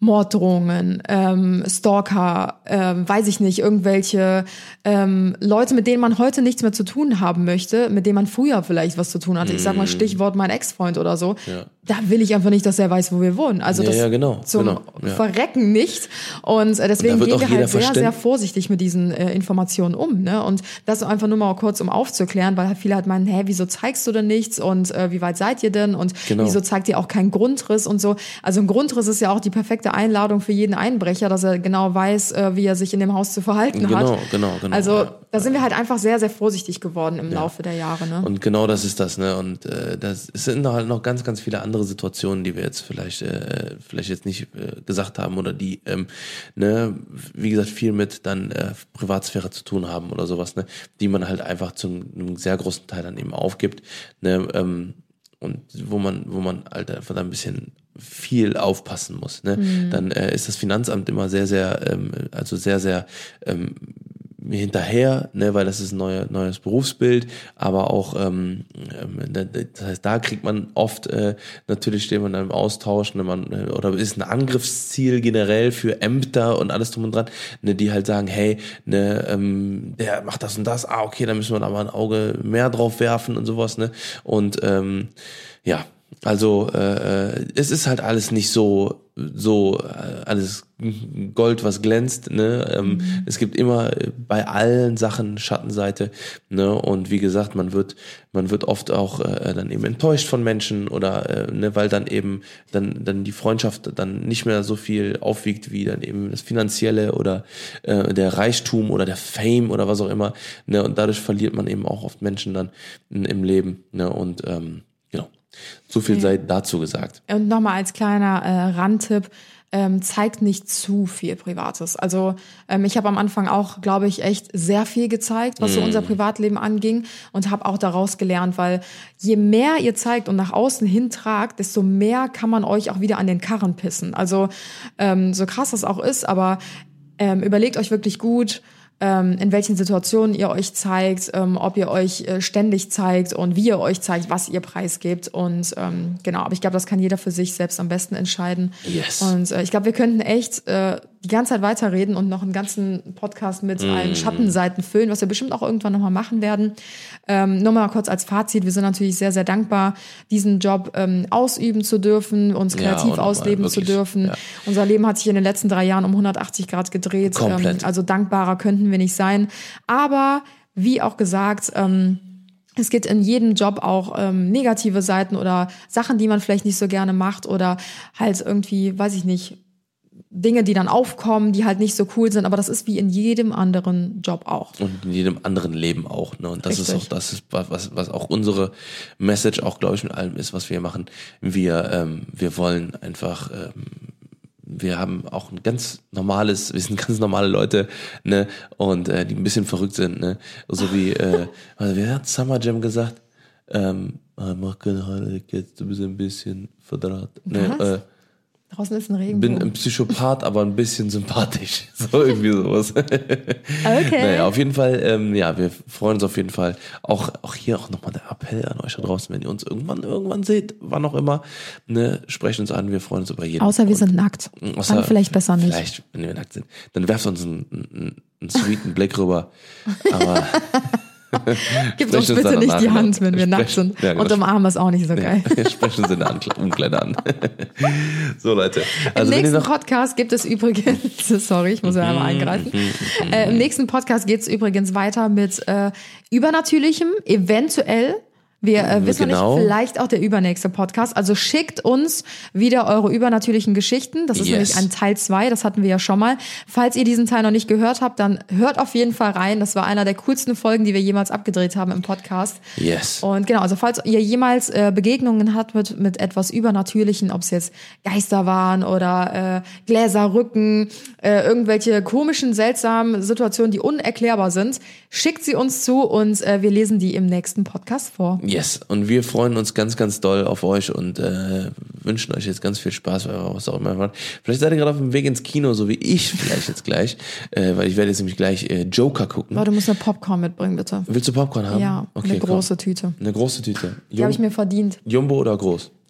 Morddrohungen, Stalker, weiß ich nicht, irgendwelche Leute, mit denen man heute nichts mehr zu tun haben möchte, mit denen man früher vielleicht was zu tun hatte. Ich sag mal Stichwort mein Ex-Freund oder so. Ja. Da will ich einfach nicht, dass er weiß, wo wir wohnen. Also das zum Verrecken nicht. Und deswegen gehen wir halt sehr, sehr vorsichtig mit diesen Informationen um. Ne? Und das einfach nur mal kurz, um aufzuklären, weil viele halt meinen, wieso zeigst du denn nichts und wie weit seid ihr denn und wieso zeigt ihr auch keinen Grundriss und so. Also ein Grundriss ist ja auch die perfekte Einladung für jeden Einbrecher, dass er genau weiß, wie er sich in dem Haus zu verhalten hat. Genau. Also da sind wir halt einfach sehr, sehr vorsichtig geworden im Laufe der Jahre. Ne? Und genau das ist das. Ne? Und das sind halt noch ganz, ganz viele andere Situationen, die wir jetzt vielleicht jetzt nicht gesagt haben oder die, wie gesagt, viel mit dann Privatsphäre zu tun haben oder sowas, ne? Die man halt einfach zu einem sehr großen Teil dann eben aufgibt. Ne? Und wo man halt einfach ein bisschen viel aufpassen muss, ne? Dann ist das Finanzamt immer sehr, sehr, sehr hinterher, ne, weil das ist ein neues Berufsbild, aber auch, das heißt, da kriegt man oft, natürlich steht man dann im Austausch, ne, oder ist ein Angriffsziel generell für Ämter und alles drum und dran, ne, die halt sagen, hey, ne, der macht das und das, okay, dann müssen wir da mal ein Auge mehr drauf werfen und sowas, ne, und, also es ist halt alles nicht so alles Gold, was glänzt, ne? Es gibt immer bei allen Sachen Schattenseite, ne? Und wie gesagt, man wird oft auch dann eben enttäuscht von Menschen oder ne, weil dann eben dann die Freundschaft dann nicht mehr so viel aufwiegt wie dann eben das Finanzielle oder der Reichtum oder der Fame oder was auch immer, ne? Und dadurch verliert man eben auch oft Menschen dann im Leben, ne? Und genau. So viel sei dazu gesagt. Und nochmal als kleiner Randtipp, zeigt nicht zu viel Privates. Also ich habe am Anfang auch, glaube ich, echt sehr viel gezeigt, was so unser Privatleben anging und habe auch daraus gelernt, weil je mehr ihr zeigt und nach außen hin tragt, desto mehr kann man euch auch wieder an den Karren pissen. Also so krass das auch ist, aber überlegt euch wirklich gut, in welchen Situationen ihr euch zeigt, ob ihr euch ständig zeigt und wie ihr euch zeigt, was ihr preisgebt. Und genau, aber ich glaube, das kann jeder für sich selbst am besten entscheiden. Yes. Und ich glaube, wir könnten echt die ganze Zeit weiterreden und noch einen ganzen Podcast mit allen Schattenseiten füllen, was wir bestimmt auch irgendwann nochmal machen werden. Nur mal kurz als Fazit, wir sind natürlich sehr, sehr dankbar, diesen Job ausüben zu dürfen, uns kreativ ausleben zu dürfen. Ja. Unser Leben hat sich in den letzten 3 Jahren um 180 Grad gedreht. Also dankbarer könnten wir nicht sein. Aber wie auch gesagt, es gibt in jedem Job auch negative Seiten oder Sachen, die man vielleicht nicht so gerne macht oder halt irgendwie, weiß ich nicht, Dinge, die dann aufkommen, die halt nicht so cool sind, aber das ist wie in jedem anderen Job auch. Und in jedem anderen Leben auch, ne? Und das ist auch, was auch unsere Message auch, glaube ich, mit allem ist, was wir machen. Wir wollen einfach, wir haben auch wir sind ganz normale Leute, ne? Und die ein bisschen verrückt sind, ne? So wie, wer hat Summer Jam gesagt? Mach keine Haare, jetzt du bist ein bisschen verdraht. Ne? Draußen ist ein Regenbogen. Bin ein Psychopath, aber ein bisschen sympathisch. So irgendwie sowas. Okay. Naja, auf jeden Fall, wir freuen uns auf jeden Fall. Auch hier auch nochmal der Appell an euch da draußen, wenn ihr uns irgendwann seht, wann auch immer, ne, sprecht uns an, wir freuen uns über jeden. Außer wir sind nackt. Dann vielleicht besser nicht. Vielleicht, wenn wir nackt sind. Dann werft uns einen sweeten Blick rüber. Aber Gibt uns bitte nicht die Hand, wenn wir nackt sind. Ja, genau. Und umarmen ist auch nicht so geil. Sprechen Sie in der Umkleide an. So, Leute. Also, im nächsten Podcast gibt es übrigens, sorry, ich muss ja einmal eingreifen. Im nächsten Podcast geht es übrigens weiter mit Übernatürlichem, eventuell. Wir wissen nicht, vielleicht auch der übernächste Podcast. Also schickt uns wieder eure übernatürlichen Geschichten. Das ist nämlich ein Teil 2, das hatten wir ja schon mal. Falls ihr diesen Teil noch nicht gehört habt, dann hört auf jeden Fall rein. Das war einer der coolsten Folgen, die wir jemals abgedreht haben im Podcast. Yes. Und genau, also falls ihr jemals Begegnungen habt mit etwas Übernatürlichen, ob es jetzt Geister waren oder Gläserrücken, irgendwelche komischen, seltsamen Situationen, die unerklärbar sind, schickt sie uns zu und wir lesen die im nächsten Podcast vor. Yes, und wir freuen uns ganz, ganz doll auf euch und wünschen euch jetzt ganz viel Spaß, was auch immer. Vielleicht seid ihr gerade auf dem Weg ins Kino, so wie ich vielleicht jetzt gleich, weil ich werde jetzt nämlich gleich Joker gucken. Aber du musst eine Popcorn mitbringen, bitte. Willst du Popcorn haben? Ja, okay, eine große Tüte. Eine große Tüte. Die habe ich mir verdient. Jumbo oder groß?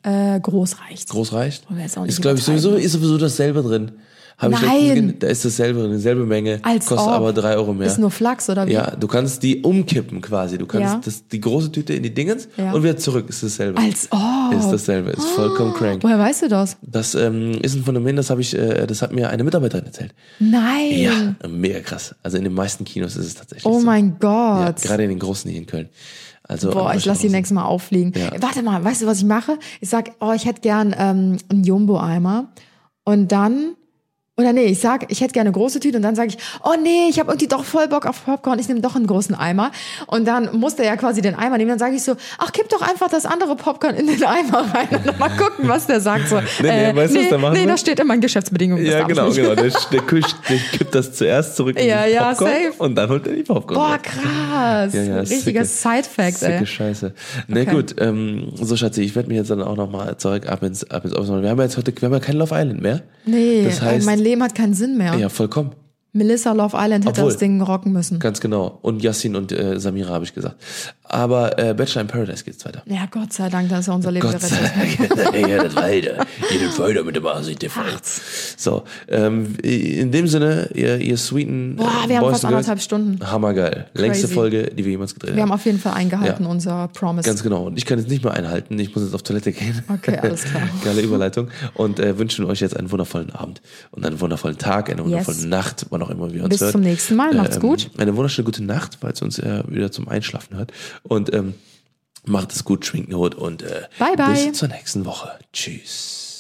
Groß reicht. Groß reicht? Wollen wir jetzt auch nicht Ist, glaube ich, sowieso dasselbe drin. Habe ich Nein. Da ist dasselbe drin, dieselbe Menge, Als kostet ob. aber 3 Euro mehr. Ist nur Flachs oder wie? Ja, du kannst die umkippen quasi. Du kannst Ja. die große Tüte in die Dingens Ja. und wieder zurück. Ist dasselbe. Als ob. Ist dasselbe. Ist vollkommen crank. Woher weißt du das? Das ist ein Phänomen, das hat mir eine Mitarbeiterin erzählt. Nein. Ja, mega krass. Also in den meisten Kinos ist es tatsächlich Oh so. mein Ja, Gott. gerade in den großen hier in Köln. Also, Boah, ich lasse die nächstes Mal auffliegen. Ja. Warte mal, weißt du, was ich mache? Ich sag, ich hätte gern einen Jumbo-Eimer. Und dann, oder nee, ich hätte gerne eine große Tüte. Und dann sage ich, oh nee, ich habe irgendwie doch voll Bock auf Popcorn. Ich nehme doch einen großen Eimer. Und dann muss der ja quasi den Eimer nehmen. Dann sage ich so, kipp doch einfach das andere Popcorn in den Eimer rein. Und dann mal gucken, was der sagt. So, weißt du, was der machen will? das steht in meinen Geschäftsbedingungen. Das Ja, darf genau, ich nicht. genau. Der kippt das zuerst zurück in Ja, den ja, Popcorn safe. und dann holt er die Popcorn. Boah, raus. krass. Ja, Richtiger Side-Fact, Sicke ey. Scheiße. Na Okay. gut, so Schatzi, ich werde mich jetzt dann auch nochmal zurück ab ins Ausland. Wir haben ja kein Love Island mehr. Nee, Das heißt, mein Leben hat keinen Sinn mehr. ja, vollkommen. Melissa Love Island hätte Obwohl. das Ding rocken müssen. Ganz genau. Und Yassin und Samira habe ich gesagt. Aber Bachelor in Paradise geht's weiter. Ja, Gott sei Dank, da ist ja unser Leben Gott sei gerettet. Dank. Ja, das weiter. Jedes weiter mit dem TV. So, in dem Sinne, ihr sweeten Boah, wir haben Boys fast and Girls, 1,5 Stunden. Hammergeil. Längste Crazy. Folge, die wir jemals gedreht Wir haben haben. auf jeden Fall eingehalten, Ja. unser Promise. Ganz genau. Und ich kann jetzt nicht mehr einhalten. Ich muss jetzt auf Toilette gehen. Okay, alles klar. Geile Überleitung. Und wünschen euch jetzt einen wundervollen Abend und einen wundervollen Tag, eine wundervolle Yes. Nacht, wann auch immer wir uns Bis hört. zum nächsten Mal. Macht's gut. Eine wunderschöne gute Nacht, falls ihr uns wieder zum Einschlafen hört. Und macht es gut, schwingt den Hut und Bye, bye. bis zur nächsten Woche. Tschüss.